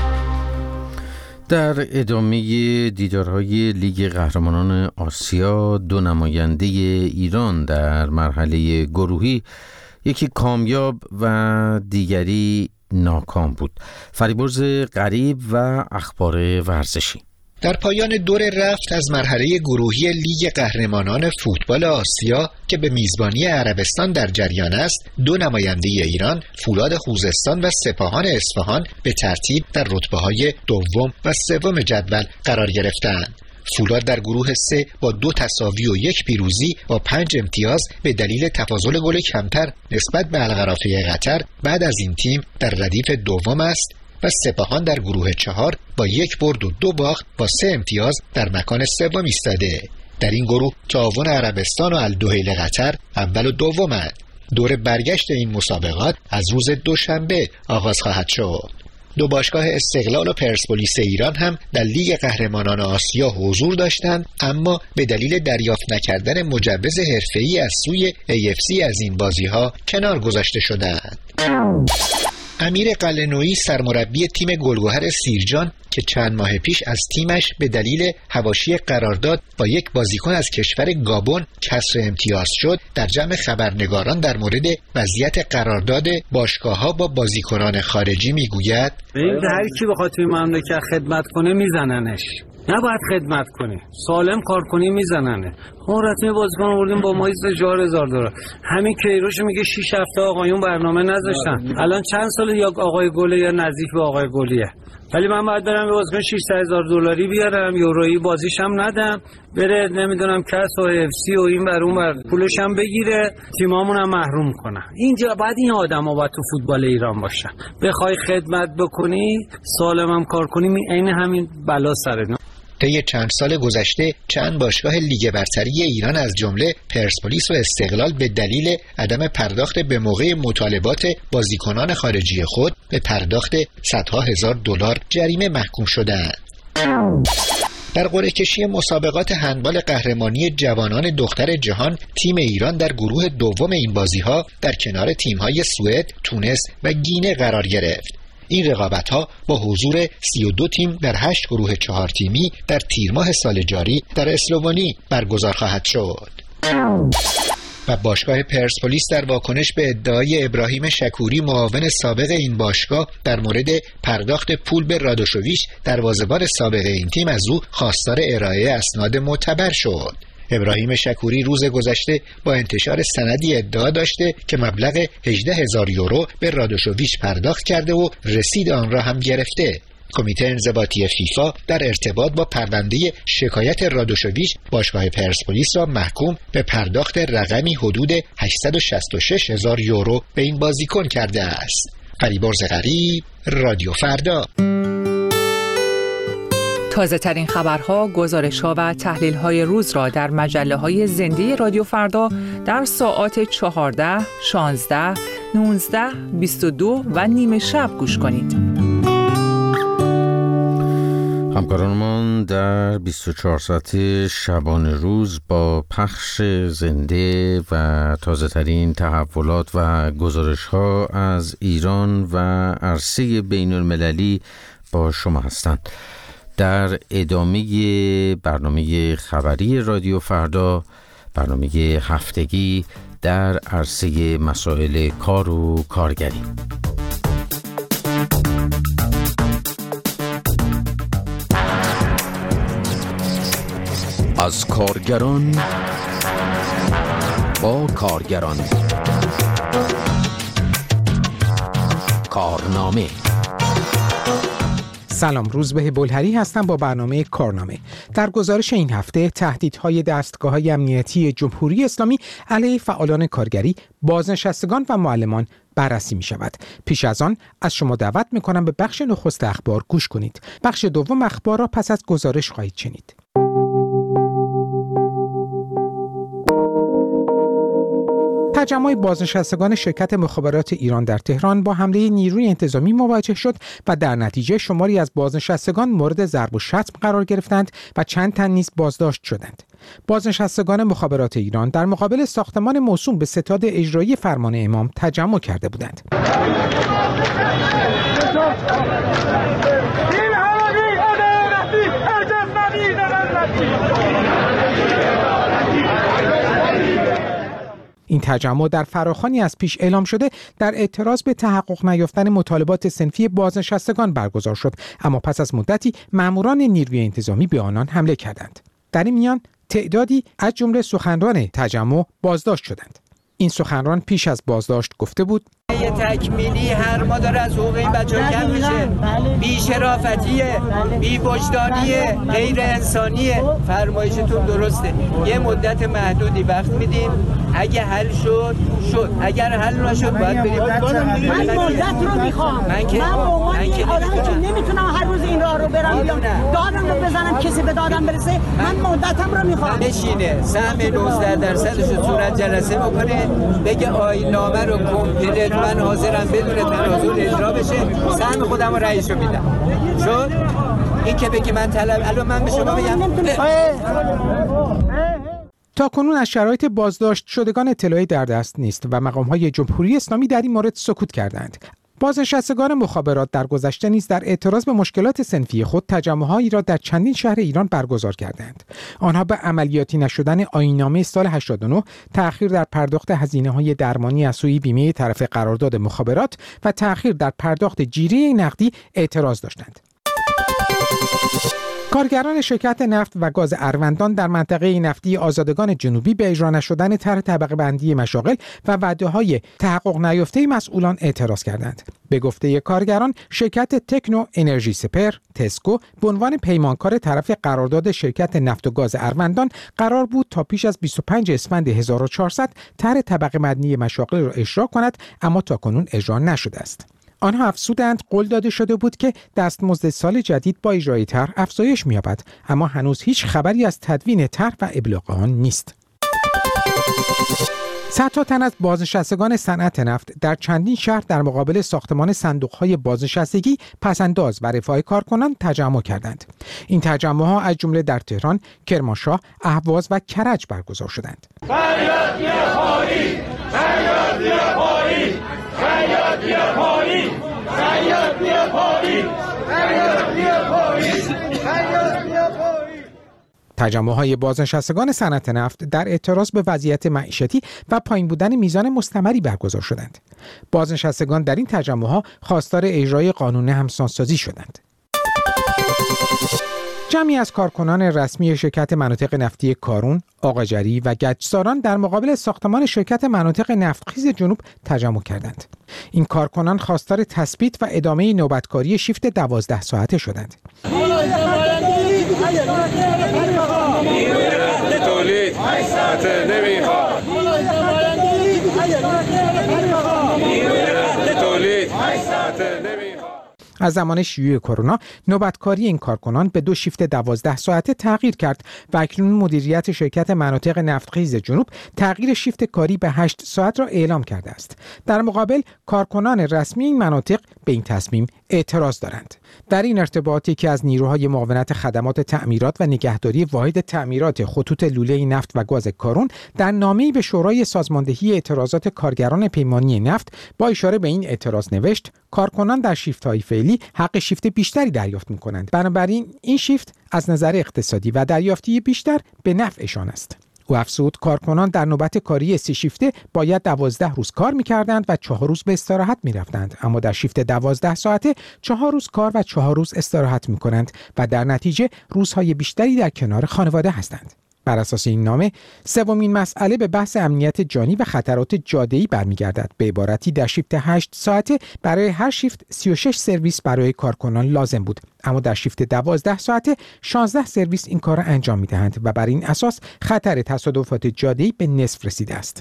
در ادامه دیدارهای لیگ قهرمانان آسیا، 2 نماینده ایران در مرحله گروهی، یکی کامیاب و دیگری ناکام بود. فریبرز غریب و اخبار ورزشی. در پایان دور رفت از مرحله گروهی لیگ قهرمانان فوتبال آسیا که به میزبانی عربستان در جریان است، 2 نماینده ایران، فولاد خوزستان و سپاهان اصفهان، به ترتیب در رتبه‌های دوم و سوم جدول قرار گرفتند. فولاد در گروه 3 با 2 تساوی و 1 پیروزی با 5 امتیاز به دلیل تفاضل گل کمتر نسبت به القرافه قطر بعد از این تیم در ردیف دوم است و سپاهان در گروه 4 با 1 برد و 2 باخت با 3 امتیاز در مکان سوم ایستاده. در این گروه تعاون عربستان و الدحیل قطر اول و دومند. دور برگشت این مسابقات از روز دوشنبه آغاز خواهد شد. 2 باشگاه استقلال و پرسپولیس ایران هم در لیگ قهرمانان آسیا حضور داشتند، اما به دلیل دریافت نکردن مجوز حرفه‌ای از سوی AFC از این بازی‌ها کنار گذاشته شدند. امیر قلعه‌نویی سرمربی تیم گلگهر سیرجان که چند ماه پیش از تیمش به دلیل حواشی قرارداد با یک بازیکن از کشور گابون کسر امتیاز شد، در جمع خبرنگاران در مورد وضعیت قرارداد باشگاه‌ها با بازیکنان خارجی میگوید: هر کی بخواد توی مملکت خدمت کنه میزننش، نباید خدمت کنی، سالم کار کنی میزننه. ما رسمی بازیکن آوردیم با مایز $4,000. همین کیروش میگه 6 هفته آقایون برنامه نذاشتن. الان چند سال یا آقای گله یا نزدیک به آقای گلیه، ولی من باید برم به بازیکن $600,000 بیارم، یورویی بازیش هم ندم، بره نمیدونم کس و FC و این بر اون بر پولش هم بگیره، تیمامون هم محروم کنه. اینجا بعد این آدما باید تو فوتبال ایران باشن. بخوای خدمت بکنی، سالم هم کار کنی، عین همین بلا سرنا. طی چند سال گذشته چند باشگاه لیگ برتری ایران از جمله پرسپولیس و استقلال به دلیل عدم پرداخت به موقع مطالبات بازیکنان خارجی خود به پرداخت صدها هزار دلار جریمه محکوم شدند. در قرعه کشی مسابقات هندبال قهرمانی جوانان دختر جهان، تیم ایران در گروه دوم این بازی‌ها در کنار تیم‌های سوئد، تونس و گینه قرار گرفت. این رقابت‌ها با حضور 32 تیم در 8 گروه 4 تیمی در تیر ماه سال جاری در اسلوونی برگزار خواهد شد. و باشگاه پرسپولیس در واکنش به ادعای ابراهیم شکوری معاون سابق این باشگاه در مورد پرداخت پول به رادوشوویچ دروازه‌بان سابق این تیم از او خواستار ارائه اسناد معتبر شد. ابراهیم شکوری روز گذشته با انتشار سندی ادعا داشته که مبلغ 18,000 یورو به رادوشوویچ پرداخت کرده و رسید آن را هم گرفته. کمیته انضباطی فیفا در ارتباط با پرونده شکایت رادوشوویچ باشگاه پرسپولیس را محکوم به پرداخت رقمی حدود 866,000 یورو به این بازیکن کرده است. فریبرز غریب، رادیو فردا. تازه ترین خبرها، گزارش‌ها و تحلیل‌های روز را در مجله‌های زنده رادیو فردا در ساعات 14، 16، 19، 22 و نیم شب گوش کنید. همکارانمان در 24 ساعت شبانه روز با پخش زنده و تازه ترین تحولات و گزارش ها از ایران و عرصه بین المللی با شما هستند. در ادامه برنامه خبری رادیو فردا، برنامه هفتگی در عرصه مسائل کار و کارگری. از کارگران با کارگران، کارنامه. سلام، روزبه بلهری هستم با برنامه کارنامه. در گزارش این هفته تهدیدهای دستگاه‌های امنیتی جمهوری اسلامی علیه فعالان کارگری، بازنشستگان و معلمان بررسی می شود. پیش از آن از شما دعوت می کنم به بخش نخست اخبار گوش کنید. بخش دوم اخبار را پس از گزارش خواهید شنید. تجمع بازنشستگان شرکت مخابرات ایران در تهران با حمله نیروی انتظامی مواجه شد و در نتیجه شماری از بازنشستگان مورد ضرب و شتم قرار گرفتند و چند تن نیز بازداشت شدند. بازنشستگان مخابرات ایران در مقابل ساختمان موسوم به ستاد اجرایی فرمان امام تجمع کرده بودند. این تجمع در فراخوانی از پیش اعلام شده در اعتراض به تحقق نیافتن مطالبات صنفی بازنشستگان برگزار شد، اما پس از مدتی ماموران نیروی انتظامی به آنان حمله کردند. در این میان تعدادی از جمله سخنران تجمع بازداشت شدند. این سخنران پیش از بازداشت گفته بود: یه تکمیلی هر ما داره از حقوق این بچه‌ها کم میشه، بی شرافتیه، بی وجدانیه، غیر انسانیه. فرمایشتون درسته، یه مدت محدودی وقت میدیم، اگه حل شد اگر حل نشد باید بریم. من مدت رو میخوام، من که آدمی که نمیتونم هر روز این راه رو برم بیام دادم رو بزنم کسی به دادم برسه. من مدتم رو میخوام. بشینه سهم 19% صورت جلسه بکنه، بگه آیین‌نامه رو کامپلیت من حاضرم بدون تنازل اجرا بشه، سهم خودم رو رئیس رو میدم. شد این که بگی من طلب، الان من به شما بگم تا کنون از شرایط بازداشت شدگان اطلاعی در دست نیست و مقام‌های جمهوری اسلامی در این مورد سکوت کردند. بازنشستگان مخابرات در گذشته نیز در اعتراض به مشکلات صنفی خود تجمع‌هایی را در چندین شهر ایران برگزار کردند. آنها به عملیاتی نشدن آیین‌نامه سال 89، تأخیر در پرداخت هزینه‌های درمانی از سوی بیمه طرف قرارداد مخابرات و تأخیر در پرداخت جیره نقدی اعتراض داشتند. کارگران شرکت نفت و گاز اروندان در منطقه نفتی آزادگان جنوبی به اجرا نشدن طرح طبقه بندی مشاغل و وعده‌های تحقق نیافته مسئولان اعتراض کردند. به گفته کارگران، شرکت تکنو انرژی سپر تسکو به عنوان پیمانکار طرف قرارداد شرکت نفت و گاز اروندان قرار بود تا پیش از 25 اسفند 1400 طرح طبقه بندی مشاغل را اجرا کند، اما تاکنون اجرا نشده است. آنها افزودند قول داده شده بود که دستمزد سال جدید با اجرای طرح افزایش می‌یابد، اما هنوز هیچ خبری از تدوین طرح و ابلاغ آن نیست. صدها تن از بازنشستگان صنعت نفت در چندین شهر در مقابل ساختمان صندوق‌های بازنشستگی، پس‌انداز و رفاه کارکنان تجمع کردند. این تجمع‌ها از جمله در تهران، کرمانشاه، اهواز و کرج برگزار شدند. تجمع‌های بازنشستگان صنعت نفت در اعتراض به وضعیت معیشتی و پایین بودن میزان مستمری برگزار شدند. بازنشستگان در این تجمع‌ها خواستار اجرای قانون همسانسازی شدند. جمعی از کارکنان رسمی شرکت مناطق نفتی کارون، آقاجری و گچساران در مقابل ساختمان شرکت مناطق نفتخیز جنوب تجمع کردند. این کارکنان خواستار تثبیت و ادامه نوبتکاری شیفت 12 ساعته شدند. از زمان شیوع کرونا نوبتکاری این کارکنان به 2 شیفت 12 ساعته تغییر کرد و اکنون مدیریت شرکت مناطق نفتخیز جنوب تغییر شیفت کاری به 8 ساعت را اعلام کرده است. در مقابل کارکنان رسمی این مناطق به این تصمیم اعتراض دارند. در این ارتباط یکی از نیروهای معاونت خدمات تعمیرات و نگهداری واحد تعمیرات خطوط لوله نفت و گاز کارون در نامه‌ای به شورای سازماندهی اعتراضات کارگران پیمانی نفت با اشاره به این اعتراض نوشت: کارکنان در شیفت‌های فعلی حق شیفت بیشتری دریافت می‌کنند. بنابراین این شیفت از نظر اقتصادی و دریافتی بیشتر به نفعشان است. او افزود کارکنان در نوبت کاری 3 شیفته باید 12 روز کار می‌کردند و 4 روز به استراحت می‌رفتند، اما در شیفت 12 ساعته 4 روز کار و 4 روز استراحت می‌کنند و در نتیجه روزهای بیشتری در کنار خانواده هستند. بر اساس این نامه، سومین مسئله به بحث امنیت جانی و خطرات جاده‌ای برمیگردد. به عبارتی در شیفت 8 ساعته برای هر شیفت 36 سرویس برای کارکنان لازم بود، اما در شیفت 12 ساعته 16 سرویس این کار را انجام می‌دهند و بر این اساس خطر تصادفات جاده‌ای به نصف رسیده است.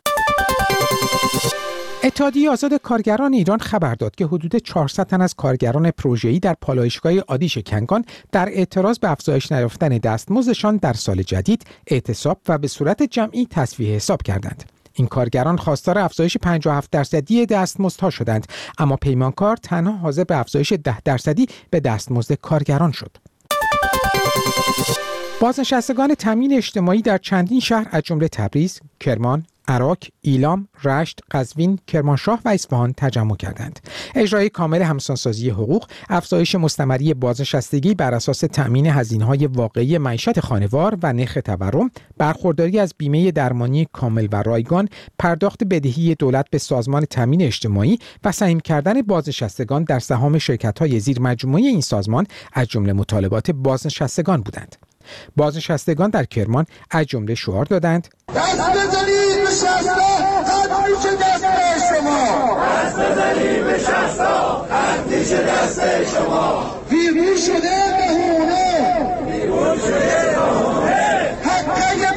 اتحادیه آزاد کارگران ایران خبر داد که حدود 400 تن از کارگران پروژه‌ای در پالایشگاه آدیش کنگان در اعتراض به افزایش نیافتن دستمزدشان در سال جدید اعتصاب و به صورت جمعی تصفیه حساب کردند. این کارگران خواستار افزایش 57% دستمزدها شدند، اما پیمانکار تنها حاضر به افزایش 10% به دستمزد کارگران شد. بازنشستگان تامین اجتماعی در چندین شهر از جمله تبریز، کرمان، عراق، ایلام، رشت، قزوین، کرمانشاه و اصفهان تجمع کردند. اجرای کامل همسانسازی حقوق، افزایش مستمری بازنشستگی بر اساس تأمین هزینه‌های واقعی معیشت خانوار و نرخ تورم، برخورداری از بیمه درمانی کامل و رایگان، پرداخت بدهی دولت به سازمان تأمین اجتماعی و سهم کردن بازنشستگان در سهام شرکت‌های زیرمجموعه این سازمان از جمله مطالبات بازنشستگان بودند. بازنشستگان در کرمان از جمله شعار دادند: دست بزنید به شستا قد میشه دست شما، دست بزنید به شستا قد میشه دست شما، بیرون شده بهونه، بیرون شده بهونه، حقه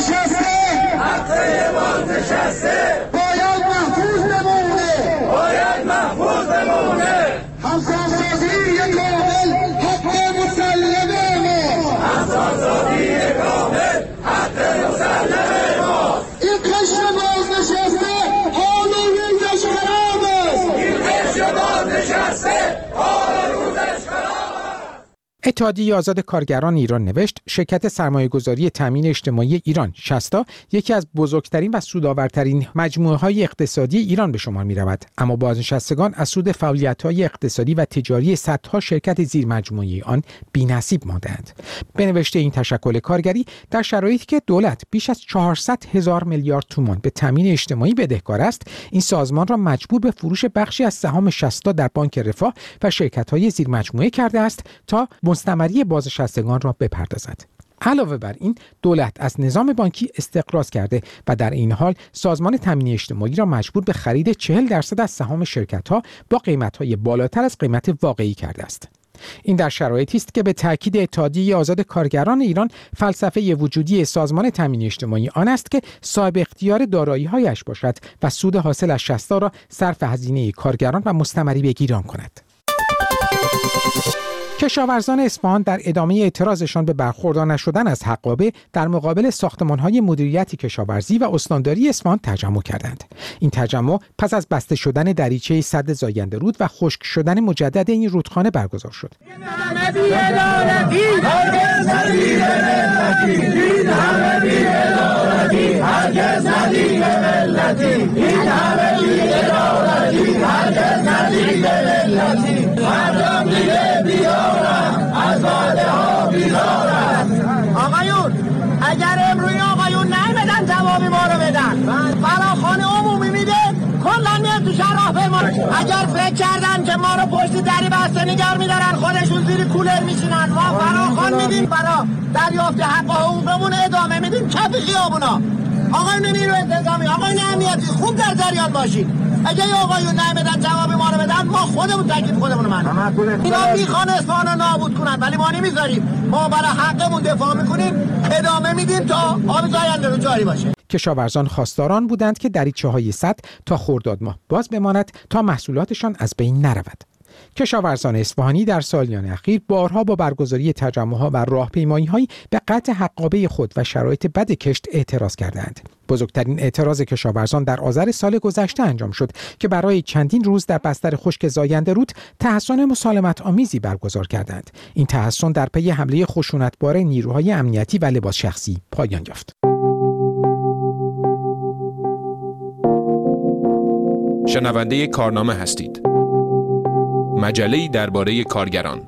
بازنشسته باید محفوظ بمونه، باید محفوظ بمونه، همسانسازی کامل حق مسلمه ما، همسانسازی کامل حق مسلمه ما. این قشر بازنشسته حال روزش خراب است، این قشر بازنشسته حال روزش خراب است. اتحادیه آزاد کارگران ایران نوشت: شرکت سرمایه‌گذاری تامین اجتماعی ایران شستا یکی از بزرگترین و سودآورترین مجموعه‌های اقتصادی ایران به شمار می‌رود، اما بازنشستگان از سود فعالیت‌های اقتصادی و تجاری صدها شرکت زیرمجموعه آن بی‌نصیب ماندند. به نوشته این تشکل کارگری، در شرایطی که دولت بیش از 400,000 میلیارد تومان به تامین اجتماعی بدهکار است، این سازمان را مجبور به فروش بخشی از سهام شستا در بانک رفاه و شرکت‌های زیرمجموعه کرده است تا مستمری بازنشستگان را بپردازد. علاوه بر این، دولت از نظام بانکی استقراض کرده و در این حال سازمان تامین اجتماعی را مجبور به خرید 40% از سهام شرکت‌ها با قیمت‌های بالاتر از قیمت واقعی کرده است. این در شرایطی است که به تاکید اتحادیه آزاد کارگران ایران فلسفه وجودی سازمان تامین اجتماعی آن است که صاحب اختیار دارایی‌هایش باشد و سود حاصل از شستا را صرف هزینه کارگران و مستمری بگیران کند. کشاورزان اصفهان در ادامه اعتراضشان به برخوردار نشدن از حقابه در مقابل ساختمان‌های مدیریت کشاورزی و استانداری اصفهان تجمع کردند. این تجمع پس از بسته شدن دریچه سد زاینده رود و خشک شدن مجدد این رودخانه برگزار شد. آقایون، اگر امروی آقایون نیمدن جوابی ما رو بدن، فراخوان عمومی میده کلا میاد تو شهر ما. اگر فکر کردن که ما رو پشت دری بسته نگار میدارن، خودشون زیر کولر میشینن، ما فراخوان میدیم برا دریافت حق حقوقمون ادامه میدیم کف خیابونا. آقایون نیرو انتظامی، آقایون امنیتی، خوب در جریان باشید. اگه آقایون نمیدن جواب ما رو بدن، ما خودمون تکلیف خودمون رو منیم. اینا میخوان اصفهان رو نابود کنن ولی ما نمیذاریم. ما برای حقمون دفاع میکنیم، ادامه میدیم تا آب زاینده رو جاری باشه. کشاورزان خواستاران بودند که دریچه‌های سد تا خرداد ماه باز بماند تا محصولاتشان از بین نرود. کشاورزان اصفهانی در سالیان اخیر بارها با برگزاری تجمع‌ها و راهپیمایی‌هایی به قطع حقابه خود و شرایط بد کشت اعتراض کردند. بزرگترین اعتراض کشاورزان در آذر سال گذشته انجام شد که برای چندین روز در بستر خشک زاینده رود تحصن مسالمت آمیزی برگزار کردند. این تحصن در پی حمله خشونتبار نیروهای امنیتی و لباس شخصی پایان یافت. شنونده کارنامه هستید. مجله‌ای درباره کارگران.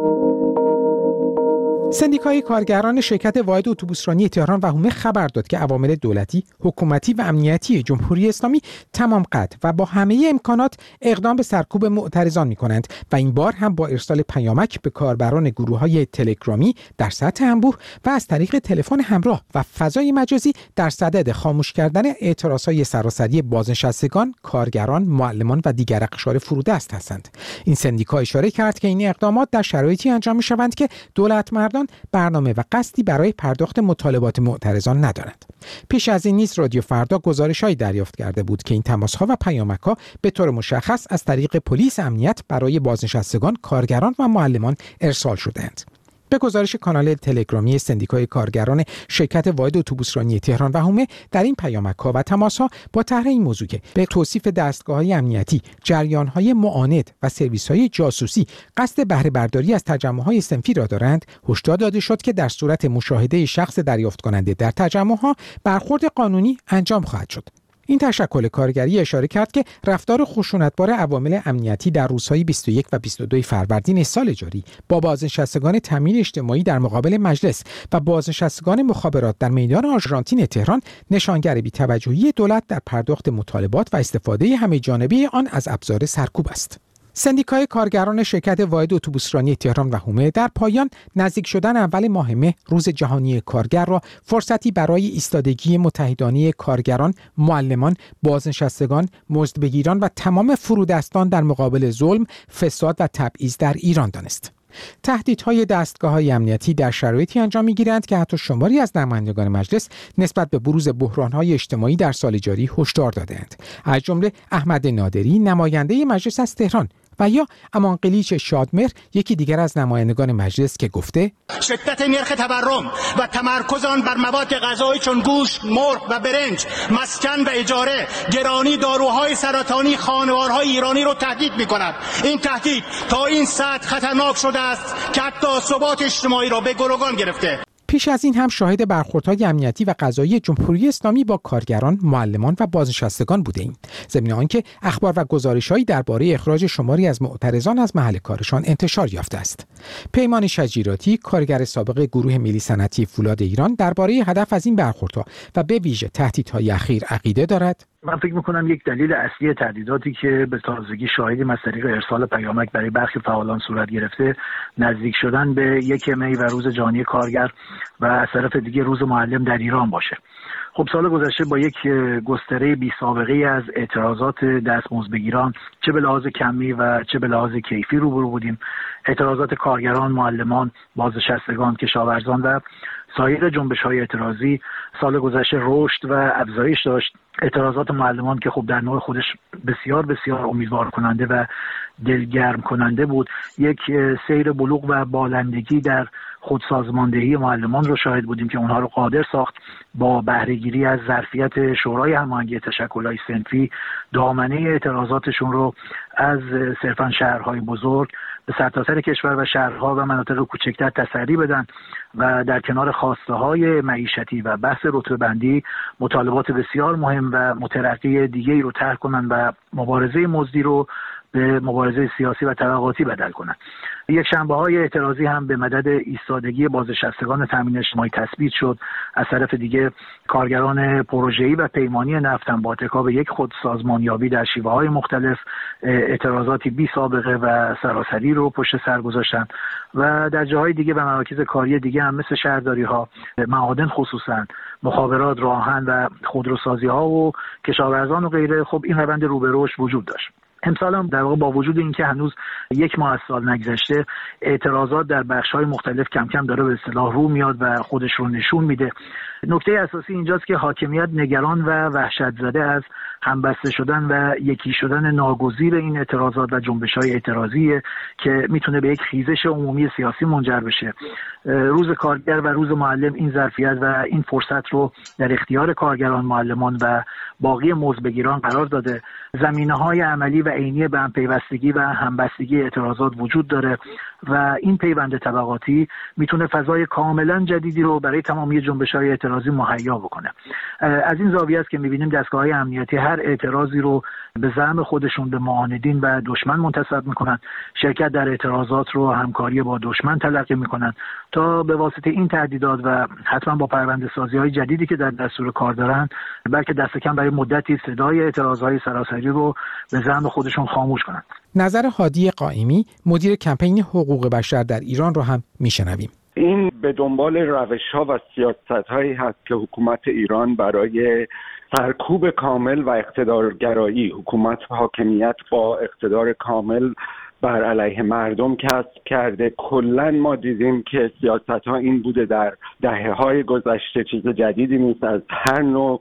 سندیکای کارگران شرکت واحد اتوبوسرانی تهران و حومه خبر داد که عوامل دولتی، حکومتی و امنیتی جمهوری اسلامی تمام قد و با همه امکانات اقدام به سرکوب معترضان می‌کنند و این بار هم با ارسال پیامک به کاربران گروه‌های تلگرامی در سطح انبوه و از طریق تلفن همراه و فضای مجازی در صدد خاموش کردن اعتراضهای سراسری بازنشستگان، کارگران، معلمان و دیگر اقشار فرودست هستند. این سندیکا اشاره کرد که این اقدامات در شرایطی انجام می‌شوند که دولت مردان برنامه و قصدی برای پرداخت مطالبات معترضان ندارند. پیش از این نیز رادیو فردا گزارش‌هایی دریافت کرده بود که این تماس‌ها و پیامک‌ها به طور مشخص از طریق پلیس امنیت برای بازنشستگان، کارگران و معلمان ارسال شده‌اند. به گزارش کانال تلگرامی سندیکای کارگران شرکت واحد اتوبوسرانی تهران و حومه، در این پیامک‌ها و تماس‌ها با طرح این موضوع که به توصیف دستگاه‌های امنیتی، جریان‌های معاند و سرویس‌های جاسوسی قصد بهره برداری از تجمع‌های صنفی را دارند، هشدار داده شد که در صورت مشاهده شخص دریافت کننده در تجمع‌ها برخورد قانونی انجام خواهد شد. این تشکل کارگری اشاره کرد که رفتار خشونتبار عوامل امنیتی در روزهای 21 و 22 فروردین سال جاری با بازنشستگان تامین اجتماعی در مقابل مجلس و بازنشستگان مخابرات در میدان آرژانتین تهران نشانگر بی‌توجهی دولت در پرداخت مطالبات و استفاده همه‌جانبه آن از ابزار سرکوب است. سندیکای کارگران شرکت واحد اتوبوسرانی تهران و حومه در پایان نزدیک شدن اول ماه مه، روز جهانی کارگر را فرصتی برای ایستادگی متحدانه کارگران، معلمان، بازنشستگان، مزدبگیران و تمام فرودستان در مقابل ظلم، فساد و تبعیض در ایران دانست. تهدیدهای دستگاه‌های امنیتی در شرایطی انجام می‌گیرند که حتی شماری از نمایندگان مجلس نسبت به بروز بحران‌های اجتماعی در سال جاری هشدار داده‌اند. از جمله احمد نادری، نماینده مجلس از تهران، و یا امان قلیچ شادمهر، یکی دیگر از نمایندگان مجلس، که گفته شدت نرخ تورم و تمرکز آن بر مواد غذایی چون گوشت، مرغ و برنج، مسکن و اجاره، گرانی داروهای سرطانی خانوارهای ایرانی رو تهدید می‌کند. این تهدید تا این سطح خطرناک شده است که حتی ثبات اجتماعی را به گروگان گرفته. پیش از این هم شاهد برخوردهای امنیتی و قضایی جمهوری اسلامی با کارگران، معلمان و بازنشستگان بوده‌ایم، ضمن آنکه اخبار و گزارش‌هایی درباره اخراج شماری از معترضان از محل کارشان انتشار یافته است. پیمان شجیراتی، کارگر سابق گروه ملی صنعتی فولاد ایران، درباره هدف از این برخوردها و به ویژه تهدیدهای اخیر عقیده دارد. من فکر می‌کنم یک دلیل اصلی تهدیداتی که به تازگی شاهدیم از طریق ارسال پیامک برای برخی فعالان صورت گرفته، نزدیک شدن به 1 می و روز جهانی کارگر و از طرف دیگه روز معلم در ایران باشه. خب سال گذشته با یک گستره بی سابقه از اعتراضات دستمزدبگیران، چه به لحاظ کمی و چه به لحاظ کیفی روبرو بودیم. اعتراضات کارگران، معلمان، بازنشستگان، کشاورزان و سایر جنبش‌های اعتراضی سال گذشته رشد و افزایش داشت. اعتراضات معلمان که خب در نوع خودش بسیار بسیار امیدوار کننده و دلگرم کننده بود، یک سیر بلوغ و بالندگی در خودسازماندهی معلمان رو شاهد بودیم که اونها رو قادر ساخت با بهره‌گیری از ظرفیت شورای هماهنگی تشکل‌های صنفی دامنه اعتراضاتشون رو از صرفاً شهرهای بزرگ به سرتاسر کشور و شهرها و مناطق کوچکتر تسری بدن و در کنار خواسته‌های معیشتی و بحث رتبه‌بندی مطالبات بسیار مهم و مترقی دیگه‌ای رو طرح کنن و مبارزه مزدی رو به مبارزه سیاسی و طبقاتی بدل کنند. یک شنبه‌های اعتراضی هم به مدد ایستادگی بازنشستگان تامین اجتماعی تثبیت شد. از طرف دیگه کارگران پروژه‌ای و پیمانی نفت هم با ارتکاب یک خودسازمانیابی در شیوه‌های مختلف اعتراضاتی بی سابقه و سراسری رو پشت سر گذاشتن و در جاهای دیگه و مراکز کاری دیگه هم مثل شهرداری‌ها، معادن خصوصاً، مخابرات، راهن و خودروسازی‌ها و کشاورزان و غیره، خب این روند رو به رشد وجود داشت. امسال هم در واقع با وجود اینکه هنوز 1 ماه از سال نگذشته، اعتراضات در بخش‌های مختلف کم کم داره به اصطلاح رو میاد و خودش رو نشون میده. نکته اساسی اینجاست که حاکمیت نگران و وحشت زده از همبسته شدن و یکی شدن ناگزیر این اعتراضات و جنبش‌های اعتراضیه که میتونه به یک خیزش عمومی سیاسی منجر بشه. روز کارگر و روز معلم این ظرفیت و این فرصت رو در اختیار کارگران، معلمان و باقی مزدبگیران قرار داده. زمینه‌های عملی و عینی به هم پیوستگی و همبستگی اعتراضات وجود داره و این پیوند طبقاتی میتونه فضای کاملا جدیدی رو برای تمامی جنبش‌های اعتراضی مهیا بکنه. از این زاویه است که می‌بینیم دستگاه‌های امنیتی هر اعتراضی رو به زعم خودشون به معاندین و دشمن منتسب میکنن، شرکت در اعتراضات رو همکاری با دشمن تلقی میکنن تا به واسطه این تهدیدات و حتما با پرونده‌سازی‌های جدیدی که در دستور کار دارن، بلکه دست کم برای مدتی صدای اعتراض‌های سراسری رو به زعم خودشون خاموش کنن. نظر هادی قائمی، مدیر کمپین حقوق بشر در ایران رو هم میشنویم. این به دنبال روش‌ها و سیاست‌هایی هست که حکومت ایران برای سرکوب کامل و اقتدارگرایی، حکومت و حاکمیت با اقتدار کامل بر علیه مردم کسب کرده. کلاً ما دیدیم که سیاست‌ها این بوده در دهه‌های گذشته، چیز جدیدی نیست. از هر نوع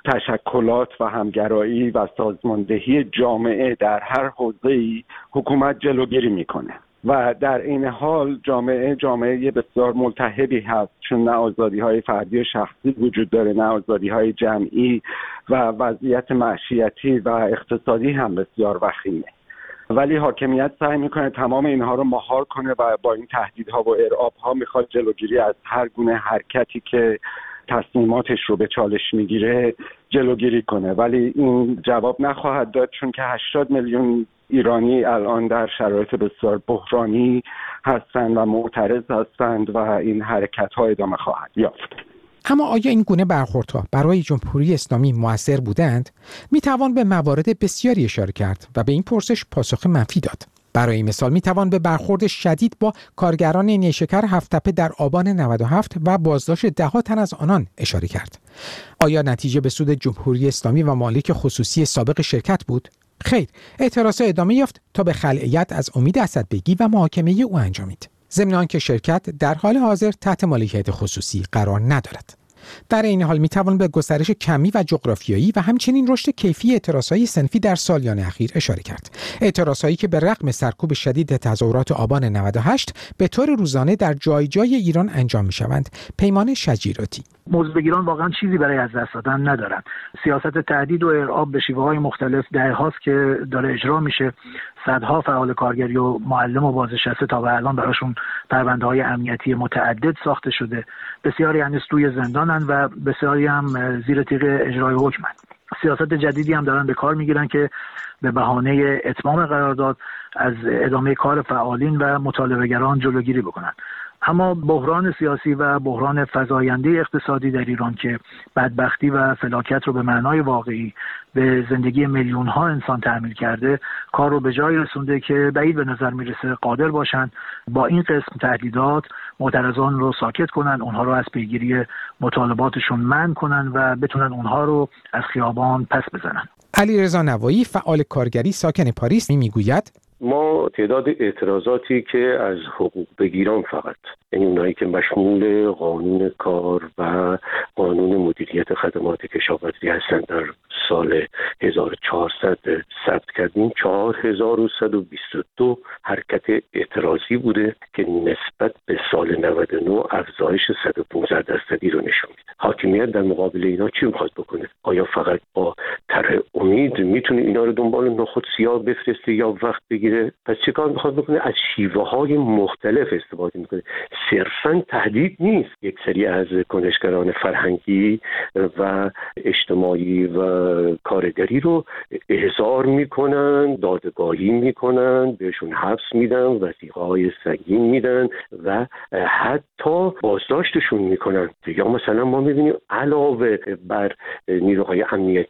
تشکلات و همگرایی و سازماندهی جامعه در هر حوزه‌ای حکومت جلوگیری میکنه و در این حال جامعه بسیار ملتهبی هست، چون نه آزادی‌های فردی و شخصی وجود داره، نه آزادی‌های جمعی و وضعیت معیشتی و اقتصادی هم بسیار وخیمه. ولی حاکمیت سعی میکنه تمام اینها رو مهار کنه و با این تهدیدها و ارعاب‌ها میخواد جلوگیری از هر گونه حرکتی که تصمیماتش رو به چالش میگیره جلوگیری کنه. ولی این جواب نخواهد داد، چون که 80 میلیون ایرانی الان در شرایط بسیار بحرانی هستند و معترض هستند و این حرکت‌ها ادامه خواهد یافت. اما آیا این گونه برخوردها برای جمهوری اسلامی مؤثر بودند؟ میتوان به موارد بسیاری اشاره کرد و به این پرسش پاسخ منفی داد. برای مثال میتوان به برخورد شدید با کارگران نیشکر هفت‌تپه در آبان 97 و بازداشت 10 تن از آنان اشاره کرد. آیا نتیجه به سود جمهوری اسلامی و مالک خصوصی سابق شرکت بود؟ خیر، اعتراض ادامه یافت تا به خلعیت از امید اسدبگی و محاکمه او انجامید. ضمن آنکه شرکت در حال حاضر تحت مالکیت خصوصی قرار ندارد. در این حال میتوان به گسترش کمی و جغرافیایی و همچنین رشد کیفی اعتراضهای صنفی در سالیان اخیر اشاره کرد. اعتراضهایی که به رغم سرکوب شدید تظاهرات آبان 98 به طور روزانه در جای جای ایران انجام میشوند. پیمان شجیراتی: مزدبگیران واقعا چیزی برای از دست دادن ندارن. سیاست تهدید و ارعاب به شیوه‌های مختلف دهه‌هاست که داره اجرا میشه. صدها فعال کارگری و معلم و بازنشسته تا به الان براشون پرونده‌های امنیتی متعدد ساخته شده. بسیاری هنوز روی زندانن و بسیاری هم زیر تیغ اجرای حکمن. سیاست جدیدی هم دارن به کار میگیرن که به بهانه اتمام قرارداد از ادامه کار فعالین و مطالبه‌گران جلوگیری بکنن. اما بحران سیاسی و بحران فزاینده اقتصادی در ایران که بدبختی و فلاکت رو به معنای واقعی به زندگی میلیون ها انسان تحمیل کرده، کار رو به جای رسونده که بعید به نظر میرسه قادر باشن با این قسم تهدیدات معترضان رو ساکت کنن، اونها رو از پیگیری مطالباتشون منع کنن و بتونن اونها رو از خیابان پس بزنن. علیرضا نوایی، فعال کارگری ساکن پاریس، میگوید: ما تعداد اعتراضاتی که از حقوق بگیران فقط، یعنی اونایی که مشمول قانون کار و قانون مدیریت خدمات کشاورزی هستند، در سال 1400 ثبت کردیم 4122 حرکت اعتراضی بوده که نسبت به سال 99 افزایش 115% رو نشون میده. حاکمیت در مقابل اینا چی میخواد بکنه؟ آیا فقط با طرح امید میتونه اینا رو دنبال نخود سیاه بفرسته یا وقت بگیره؟ پس چه کار میخواد بکنه؟ از شیوه های مختلف استفاده میکنه. صرفا تهدید نیست. یک سری از کنشگران فرهنگی و اجتماعی و کارگری رو احضار میکنن، دادگاهی میکنن، بهشون حبس میدن، وثیقه‌های سنگین میدن و حتی بازداشتشون میکنن. یا مثلا ما میبینیم علاوه بر نیروهای امنیتی و اطلاعات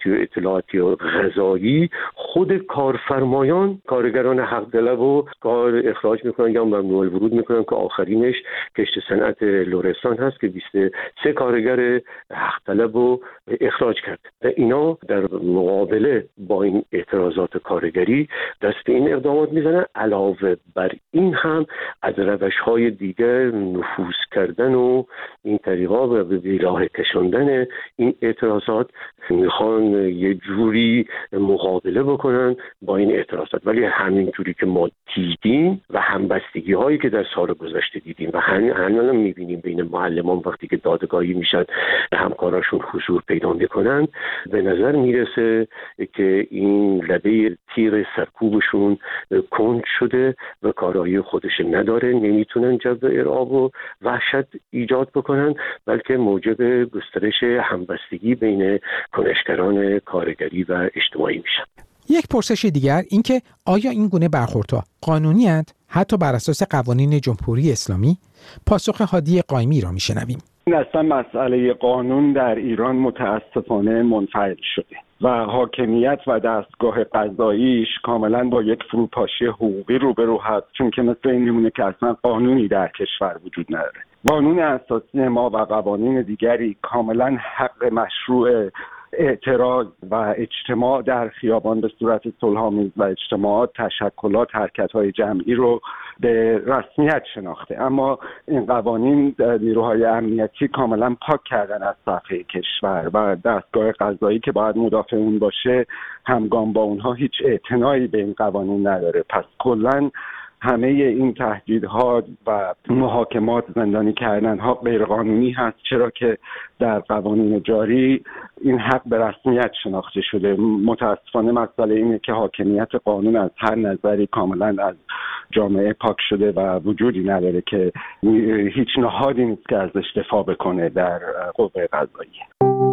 صنعتی و غذایی خود کارفرمایان کارگران حق طلب و کار اخراج میکنن یا ممنوع الورود میکنن که آخرینش کشت صنعت لرستان هست که 23 کارگر حق طلب رو اخراج کرد. اینا در مقابله با این اعتراضات کارگری دست این اقدامات میزنن. علاوه بر این هم از روش‌های دیگر نفوذ کردن و این طریقا به راه کشاندن این اعتراضات میخوان یه جوری مقابله بکنن با این اعتراضات. ولی همین جوری که ما دیدیم و همبستگی هایی که در سال گذشته دیدیم و همین میبینیم بین معلمان وقتی که دادگاهی میشن همکاراشون حضور پیدا میکنن، به نظر میرسه که این لبه تیغ سرکوبشون کند شده و کارایی خودش نداره، نمیتونن جو ارعاب و وحشت ایجاد بکنن، بلکه موجب گسترش همبستگی بین کنشگران کارگری و اجتماعی میشن. یک پرسش دیگر این که آیا این گونه برخوردها قانونی اند حتی بر اساس قوانین جمهوری اسلامی؟ پاسخ هادی قائمی را میشنویم. این اصلا مسئله قانون در ایران متاسفانه منفعل شده و حاکمیت و دستگاه قضاییش کاملا با یک فروپاشی حقوقی روبرو هست، چون که مثل این میمونه که اصلا قانونی در کشور وجود نداره. قانون اساسی ما و قوانین دیگری کاملا حق مشروع اعتراض و اجتماع در خیابان به صورت صلح‌آمیز و اجتماعات، تشکلات، حرکت‌های جمعی رو به رسمیت شناخته، اما این قوانین نیروهای امنیتی کاملا پاک کردن از صفحه کشور و دستگاه قضایی که باید مدافع اون باشه همگام با اونها هیچ اعتنایی به این قوانین نداره. پس کلاً همه این تهدیدها و محاکمات، زندانی کردنها غیرقانونی هست، چرا که در قوانین جاری این حق به رسمیت شناخته شده. متاسفانه مسئله اینه که حاکمیت قانون از هر نظری کاملا از جامعه پاک شده و وجودی نداره که هیچ نهادی نیست که ازش دفاع بکنه در قوه قضاییه.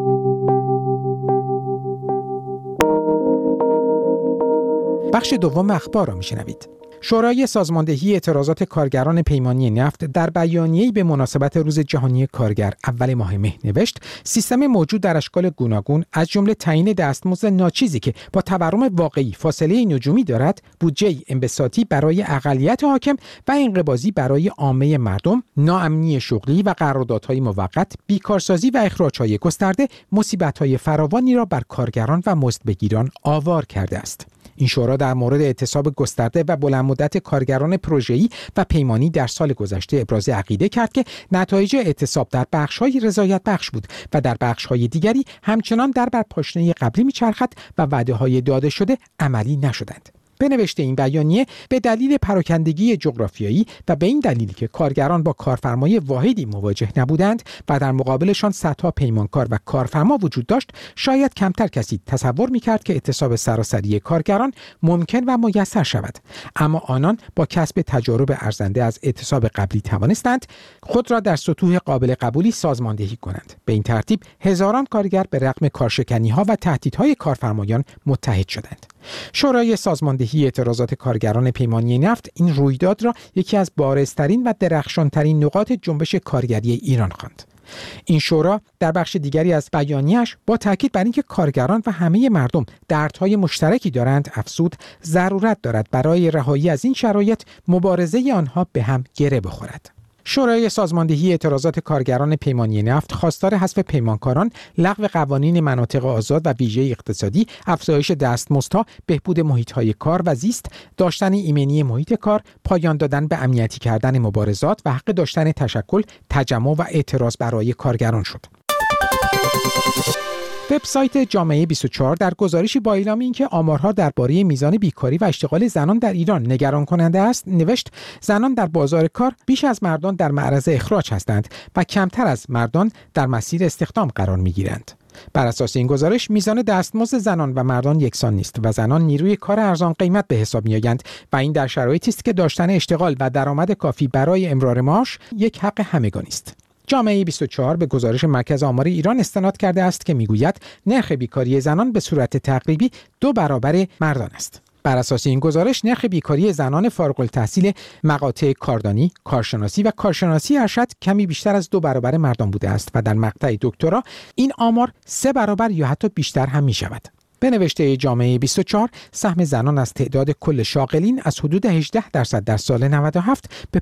بخش دوم اخبار را میشنوید. شورای سازماندهی اعتراضات کارگران پیمانی نفت در بیانیه‌ای به مناسبت روز جهانی کارگر اول ماه مه نوشت سیستم موجود در اشکال گوناگون از جمله تعیین دستمزد ناچیزی که با تورم واقعی فاصله نجومی دارد، بودجه انبساطی برای اقلیت حاکم و انقباضی برای عامه مردم، ناامنی شغلی و قراردادهای موقت، بیکارسازی و اخراج‌های گسترده مصیبت‌های فراوانی را بر کارگران و مزدبگیران آوار کرده است. این شورا در مورد اعتصاب گسترده و بلند مدت کارگران پروژه‌ای و پیمانی در سال گذشته ابراز عقیده کرد که نتایج اعتصاب در بخش‌های رضایت بخش بود و در بخش‌های دیگری همچنان در بر پاشنه قبلی می‌چرخد و وعده‌های داده شده عملی نشدند. به نوشته این بیانیه به دلیل پراکندگی جغرافیایی و به این دلیل که کارگران با کارفرمای واحدی مواجه نبودند و در مقابلشان صدها پیمانکار و کارفرما وجود داشت، شاید کمتر کسی تصور می‌کرد که اعتصاب سراسری کارگران ممکن و میسر شود. اما آنان با کسب تجارب ارزنده از اعتصاب قبلی توانستند خود را در سطوح قابل قبولی سازماندهی کنند. به این ترتیب هزاران کارگر به رغم کارشکنی‌ها و تهدیدهای کارفرمایان متحد شدند. شورای سازماندهی اعتراضات کارگران پیمانی نفت این رویداد را یکی از بارزترین و درخشانترین نقاط جنبش کارگری ایران خواند. این شورا در بخش دیگری از بیانیه‌اش با تاکید بر اینکه کارگران و همه مردم دردهای مشترکی دارند افزود ضرورت دارد برای رهایی از این شرایط مبارزه آنها به هم گره بخورد. شورای سازماندهی اعتراضات کارگران پیمانی نفت خواستار حذف پیمانکاران، لغو قوانین مناطق آزاد و ویژه اقتصادی، افزایش دستمزدها، بهبود محیط‌های کار و زیست، داشتن ایمنی محیط کار، پایان دادن به امنیتی کردن مبارزات و حق داشتن تشکل، تجمع و اعتراض برای کارگران شد. وبسایت جامعه 24 در گزارشی با اعلام اینکه آمارها درباره میزان بیکاری و اشتغال زنان در ایران نگران کننده است، نوشت زنان در بازار کار بیش از مردان در معرض اخراج هستند و کمتر از مردان در مسیر استخدام قرار می‌گیرند. بر اساس این گزارش میزان دستمزد زنان و مردان یکسان نیست و زنان نیروی کار ارزان قیمت به حساب میآیند و این در شرایطی است که داشتن اشتغال و درآمد کافی برای امرار معاش یک حق همگانی است. جامعه 24 به گزارش مرکز آمار ایران استناد کرده است که میگوید نرخ بیکاری زنان به صورت تقریبی 2 برابر مردان است. بر اساس این گزارش نرخ بیکاری زنان فارغ التحصیل مقاطع کاردانی، کارشناسی و کارشناسی ارشد کمی بیشتر از 2 برابر مردان بوده است و در مقطع دکترا این آمار 3 برابر یا حتی بیشتر هم می شود. به نوشته جامعه 24 سهم زنان از تعداد کل شاغلین از حدود 18% در سال 97 به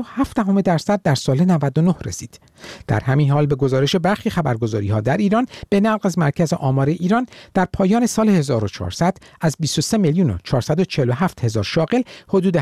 15.7% در سال 99 رسید. در همین حال به گزارش برخی خبرگزاری‌ها در ایران به نقل از مرکز آمار ایران در پایان سال 1400 از 23,447,000 شاغل حدود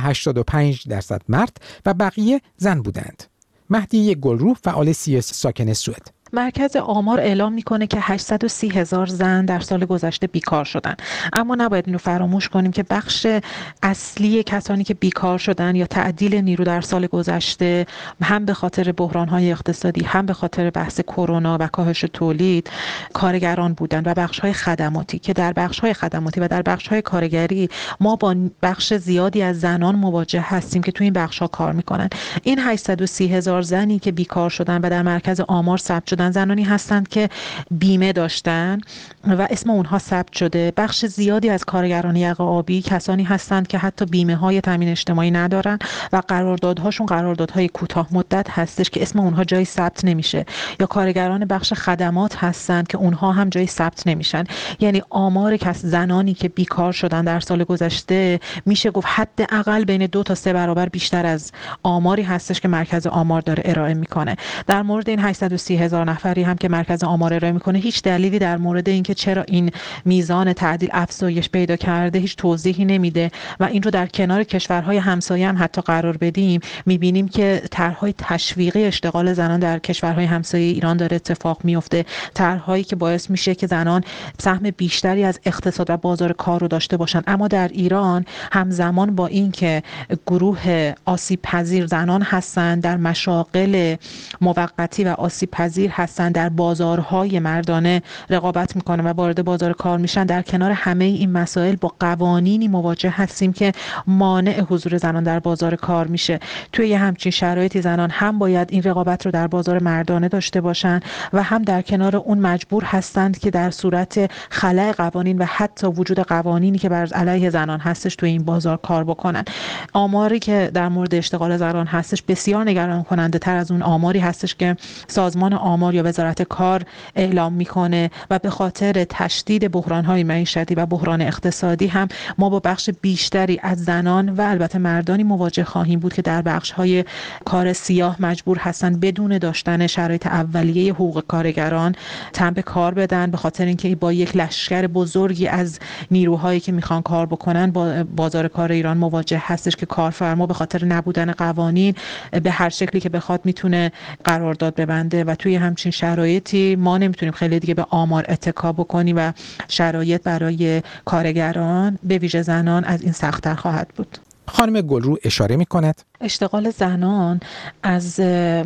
85% مرد و بقیه زن بودند. مهدی گلرو فعال سیاسی ساکن سوئد: مرکز آمار اعلام میکنه که 830,000 زن در سال گذشته بیکار شدن، اما نباید اینو فراموش کنیم که بخش اصلی کسانی که بیکار شدن یا تعدیل نیرو در سال گذشته هم به خاطر بحران‌های اقتصادی، هم به خاطر بحث کرونا و کاهش تولید کارگران بودند و بخش‌های خدماتی، که در بخش‌های خدماتی و در بخش‌های کارگری ما با بخش زیادی از زنان مواجه هستیم که تو این بخش‌ها کار میکنن. این 830,000 زنی که بیکار شدن و در مرکز آمار ثبت شدن زنانی هستند که بیمه داشتن و اسم اونها ثبت شده. بخش زیادی از کارگران یقه آبی کسانی هستند که حتی بیمه های تامین اجتماعی ندارن و قراردادهاشون قراردادهای کوتاه مدت هستش که اسم اونها جایی ثبت نمیشه، یا کارگران بخش خدمات هستند که اونها هم جایی ثبت نمیشن. یعنی آمار زنانی که بیکار شدن در سال گذشته میشه گفت حداقل بین 2 تا 3 برابر بیشتر از آماری هستش که مرکز آمار داره ارائه میکنه. در مورد این 830,000 نفری هم که مرکز آمار ارائه میکنه هیچ دلیلی در مورد اینکه چرا این میزان تعدیل افزایش پیدا کرده هیچ توضیحی نمیده و این رو در کنار کشورهای همسایه هم حتی قرار بدیم میبینیم که طرحهای تشویقی اشتغال زنان در کشورهای همسایه ایران داره اتفاق میفته، طرحهایی که باعث میشه که زنان سهم بیشتری از اقتصاد و بازار کار رو داشته باشن. اما در ایران همزمان با اینکه گروه آسیب پذیر زنان هستند در مشاغل موقتی و آسیب پذیر هستن، در بازارهای مردانه رقابت میکنن و وارد بازار کار میشن، در کنار همه این مسائل با قوانینی مواجه هستیم که مانع حضور زنان در بازار کار میشه. توی یه همچین شرایطی زنان هم باید این رقابت رو در بازار مردانه داشته باشن و هم در کنار اون مجبور هستند که در صورت خلأ قوانین و حتی وجود قوانینی که بر علیه زنان هستش توی این بازار کار بکنن. آماری که در مورد اشتغال زنان هستش بسیار نگران کننده تر از اون آماری هستش که سازمان آمار یا وزارت کار اعلام میکنه و به خاطر تشدید بحران‌های معیشتی و بحران اقتصادی هم ما با بخش بیشتری از زنان و البته مردانی مواجه خواهیم بود که در بخش‌های کار سیاه مجبور هستند بدون داشتن شرایط اولیه حقوق کارگران تن به کار بدن، به خاطر اینکه با یک لشکر بزرگی از نیروهایی که میخوان کار بکنن با بازار کار ایران مواجه هستش که کارفرما به خاطر نبودن قوانین به هر شکلی که بخواد میتونه قرارداد ببنده و توی همچین شرایطی ما نمیتونیم خیلی دیگه به آمار اتکا بکنیم و شرایط برای کارگران به ویژه زنان از این سخت‌تر خواهد بود. خانم گلرو اشاره می‌کند اشتغال زنان از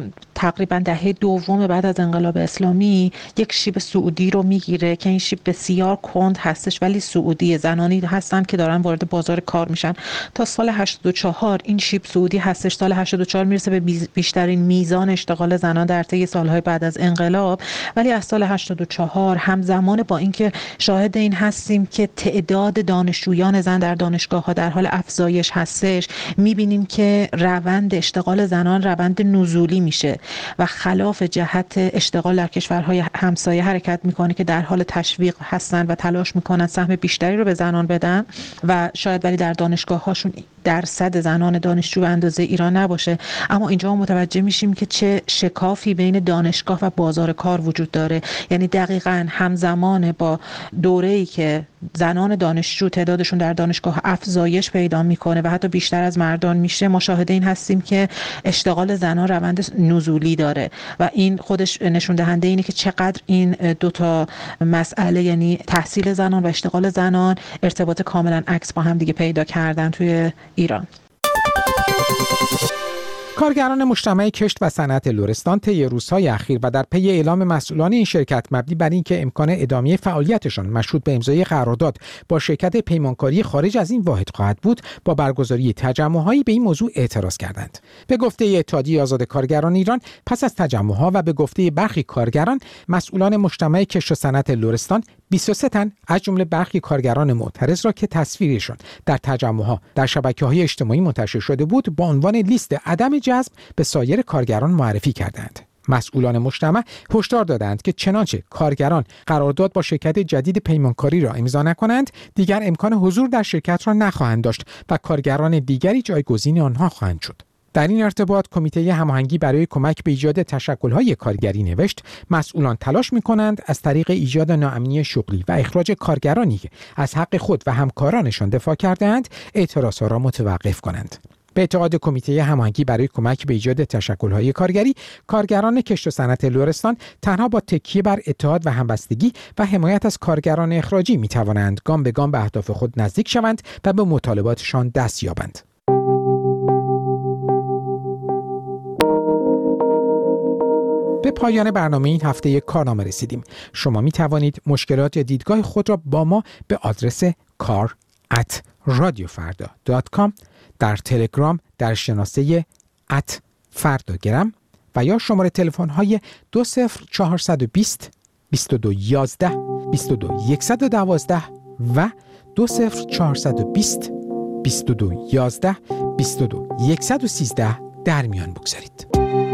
تقریبا دهه دوم بعد از انقلاب اسلامی یک شیب سعودی رو میگیره که این شیب بسیار کند هستش ولی سعودی، زنانی هستن که دارن وارد بازار کار میشن. تا سال 84 این شیب سعودی هستش، سال 84 میرسه به بیشترین میزان اشتغال زنان در طی سالهای بعد از انقلاب، ولی از سال 84 همزمان با اینکه شاهد این هستیم که تعداد دانشجویان زن در دانشگاه‌ها در حال افزایش هستش، میبینیم که روند اشتغال زنان روند نزولی میشه و خلاف جهت اشتغال در کشورهای همسایه حرکت میکنه که در حال تشویق هستن و تلاش میکنن سهم بیشتری رو به زنان بدن و شاید ولی در دانشگاه‌هاشون درصد زنان دانشجو به اندازه ایران نباشه. اما اینجا متوجه میشیم که چه شکافی بین دانشگاه و بازار کار وجود داره. یعنی دقیقاً همزمان با دوره‌ای که زنان دانشجو تعدادشون در دانشگاه افزایش پیدا میکنه و حتی بیشتر از مردان میشه، ما شاهد این هستیم که اشتغال زنان روند نزولی داره و این خودش نشون دهنده اینه که چقدر این دو تا مسئله، یعنی تحصیل زنان و اشتغال زنان، ارتباط کاملا عکس با هم دیگه پیدا کردن توی ایران. کارگران مجتمع کشت و صنعت لرستان طی روزهای اخیر و در پی اعلام مسئولان این شرکت مبنی بر اینکه امکان ادامه فعالیتشان مشروط به امضای قرارداد با شرکت پیمانکاری خارج از این واحد خواهد بود، با برگزاری تجمع‌هایی به این موضوع اعتراض کردند. به گفته اتحادیه آزاد کارگران ایران، پس از تجمع‌ها و به گفته برخی کارگران، مسئولان مجتمع کشت و صنعت لرستان 23 تن از جمله برخی کارگران معترض را که تصویرشان در تجمع‌ها در شبکه‌های اجتماعی منتشر شده بود با عنوان لیست عدم جذب به سایر کارگران معرفی کردند. مسئولان مجتمع هشدار دادند که چنانچه کارگران قرارداد با شرکت جدید پیمانکاری را امضا نکنند، دیگر امکان حضور در شرکت را نخواهند داشت و کارگران دیگری جایگزین آنها خواهند شد. در این ارتباط کمیته هماهنگی برای کمک به ایجاد تشکل‌های کارگری نوشت مسئولان تلاش می‌کنند از طریق ایجاد ناامنی شغلی و اخراج کارگرانی که از حق خود و همکارانشان دفاع کرده‌اند اعتراضها را متوقف کنند. به اعتقاد کمیته هماهنگی برای کمک به ایجاد تشکل‌های کارگری، کارگران کشت و صنعت لرستان تنها با تکیه بر اتحاد و همبستگی و حمایت از کارگران اخراجی می‌توانند گام به گام به اهداف خود نزدیک شوند و به مطالباتشان دست یابند. به پایان برنامه این هفته کارنامه رسیدیم. شما می توانید مشکلات یا دیدگاه خود را با ما به آدرس kar@radiofarda.com، در تلگرام در شناسه @فرداگرم و یا شماره تلفن های 20420 2211 22112 و 20420 2211 22113 در میان بگذارید.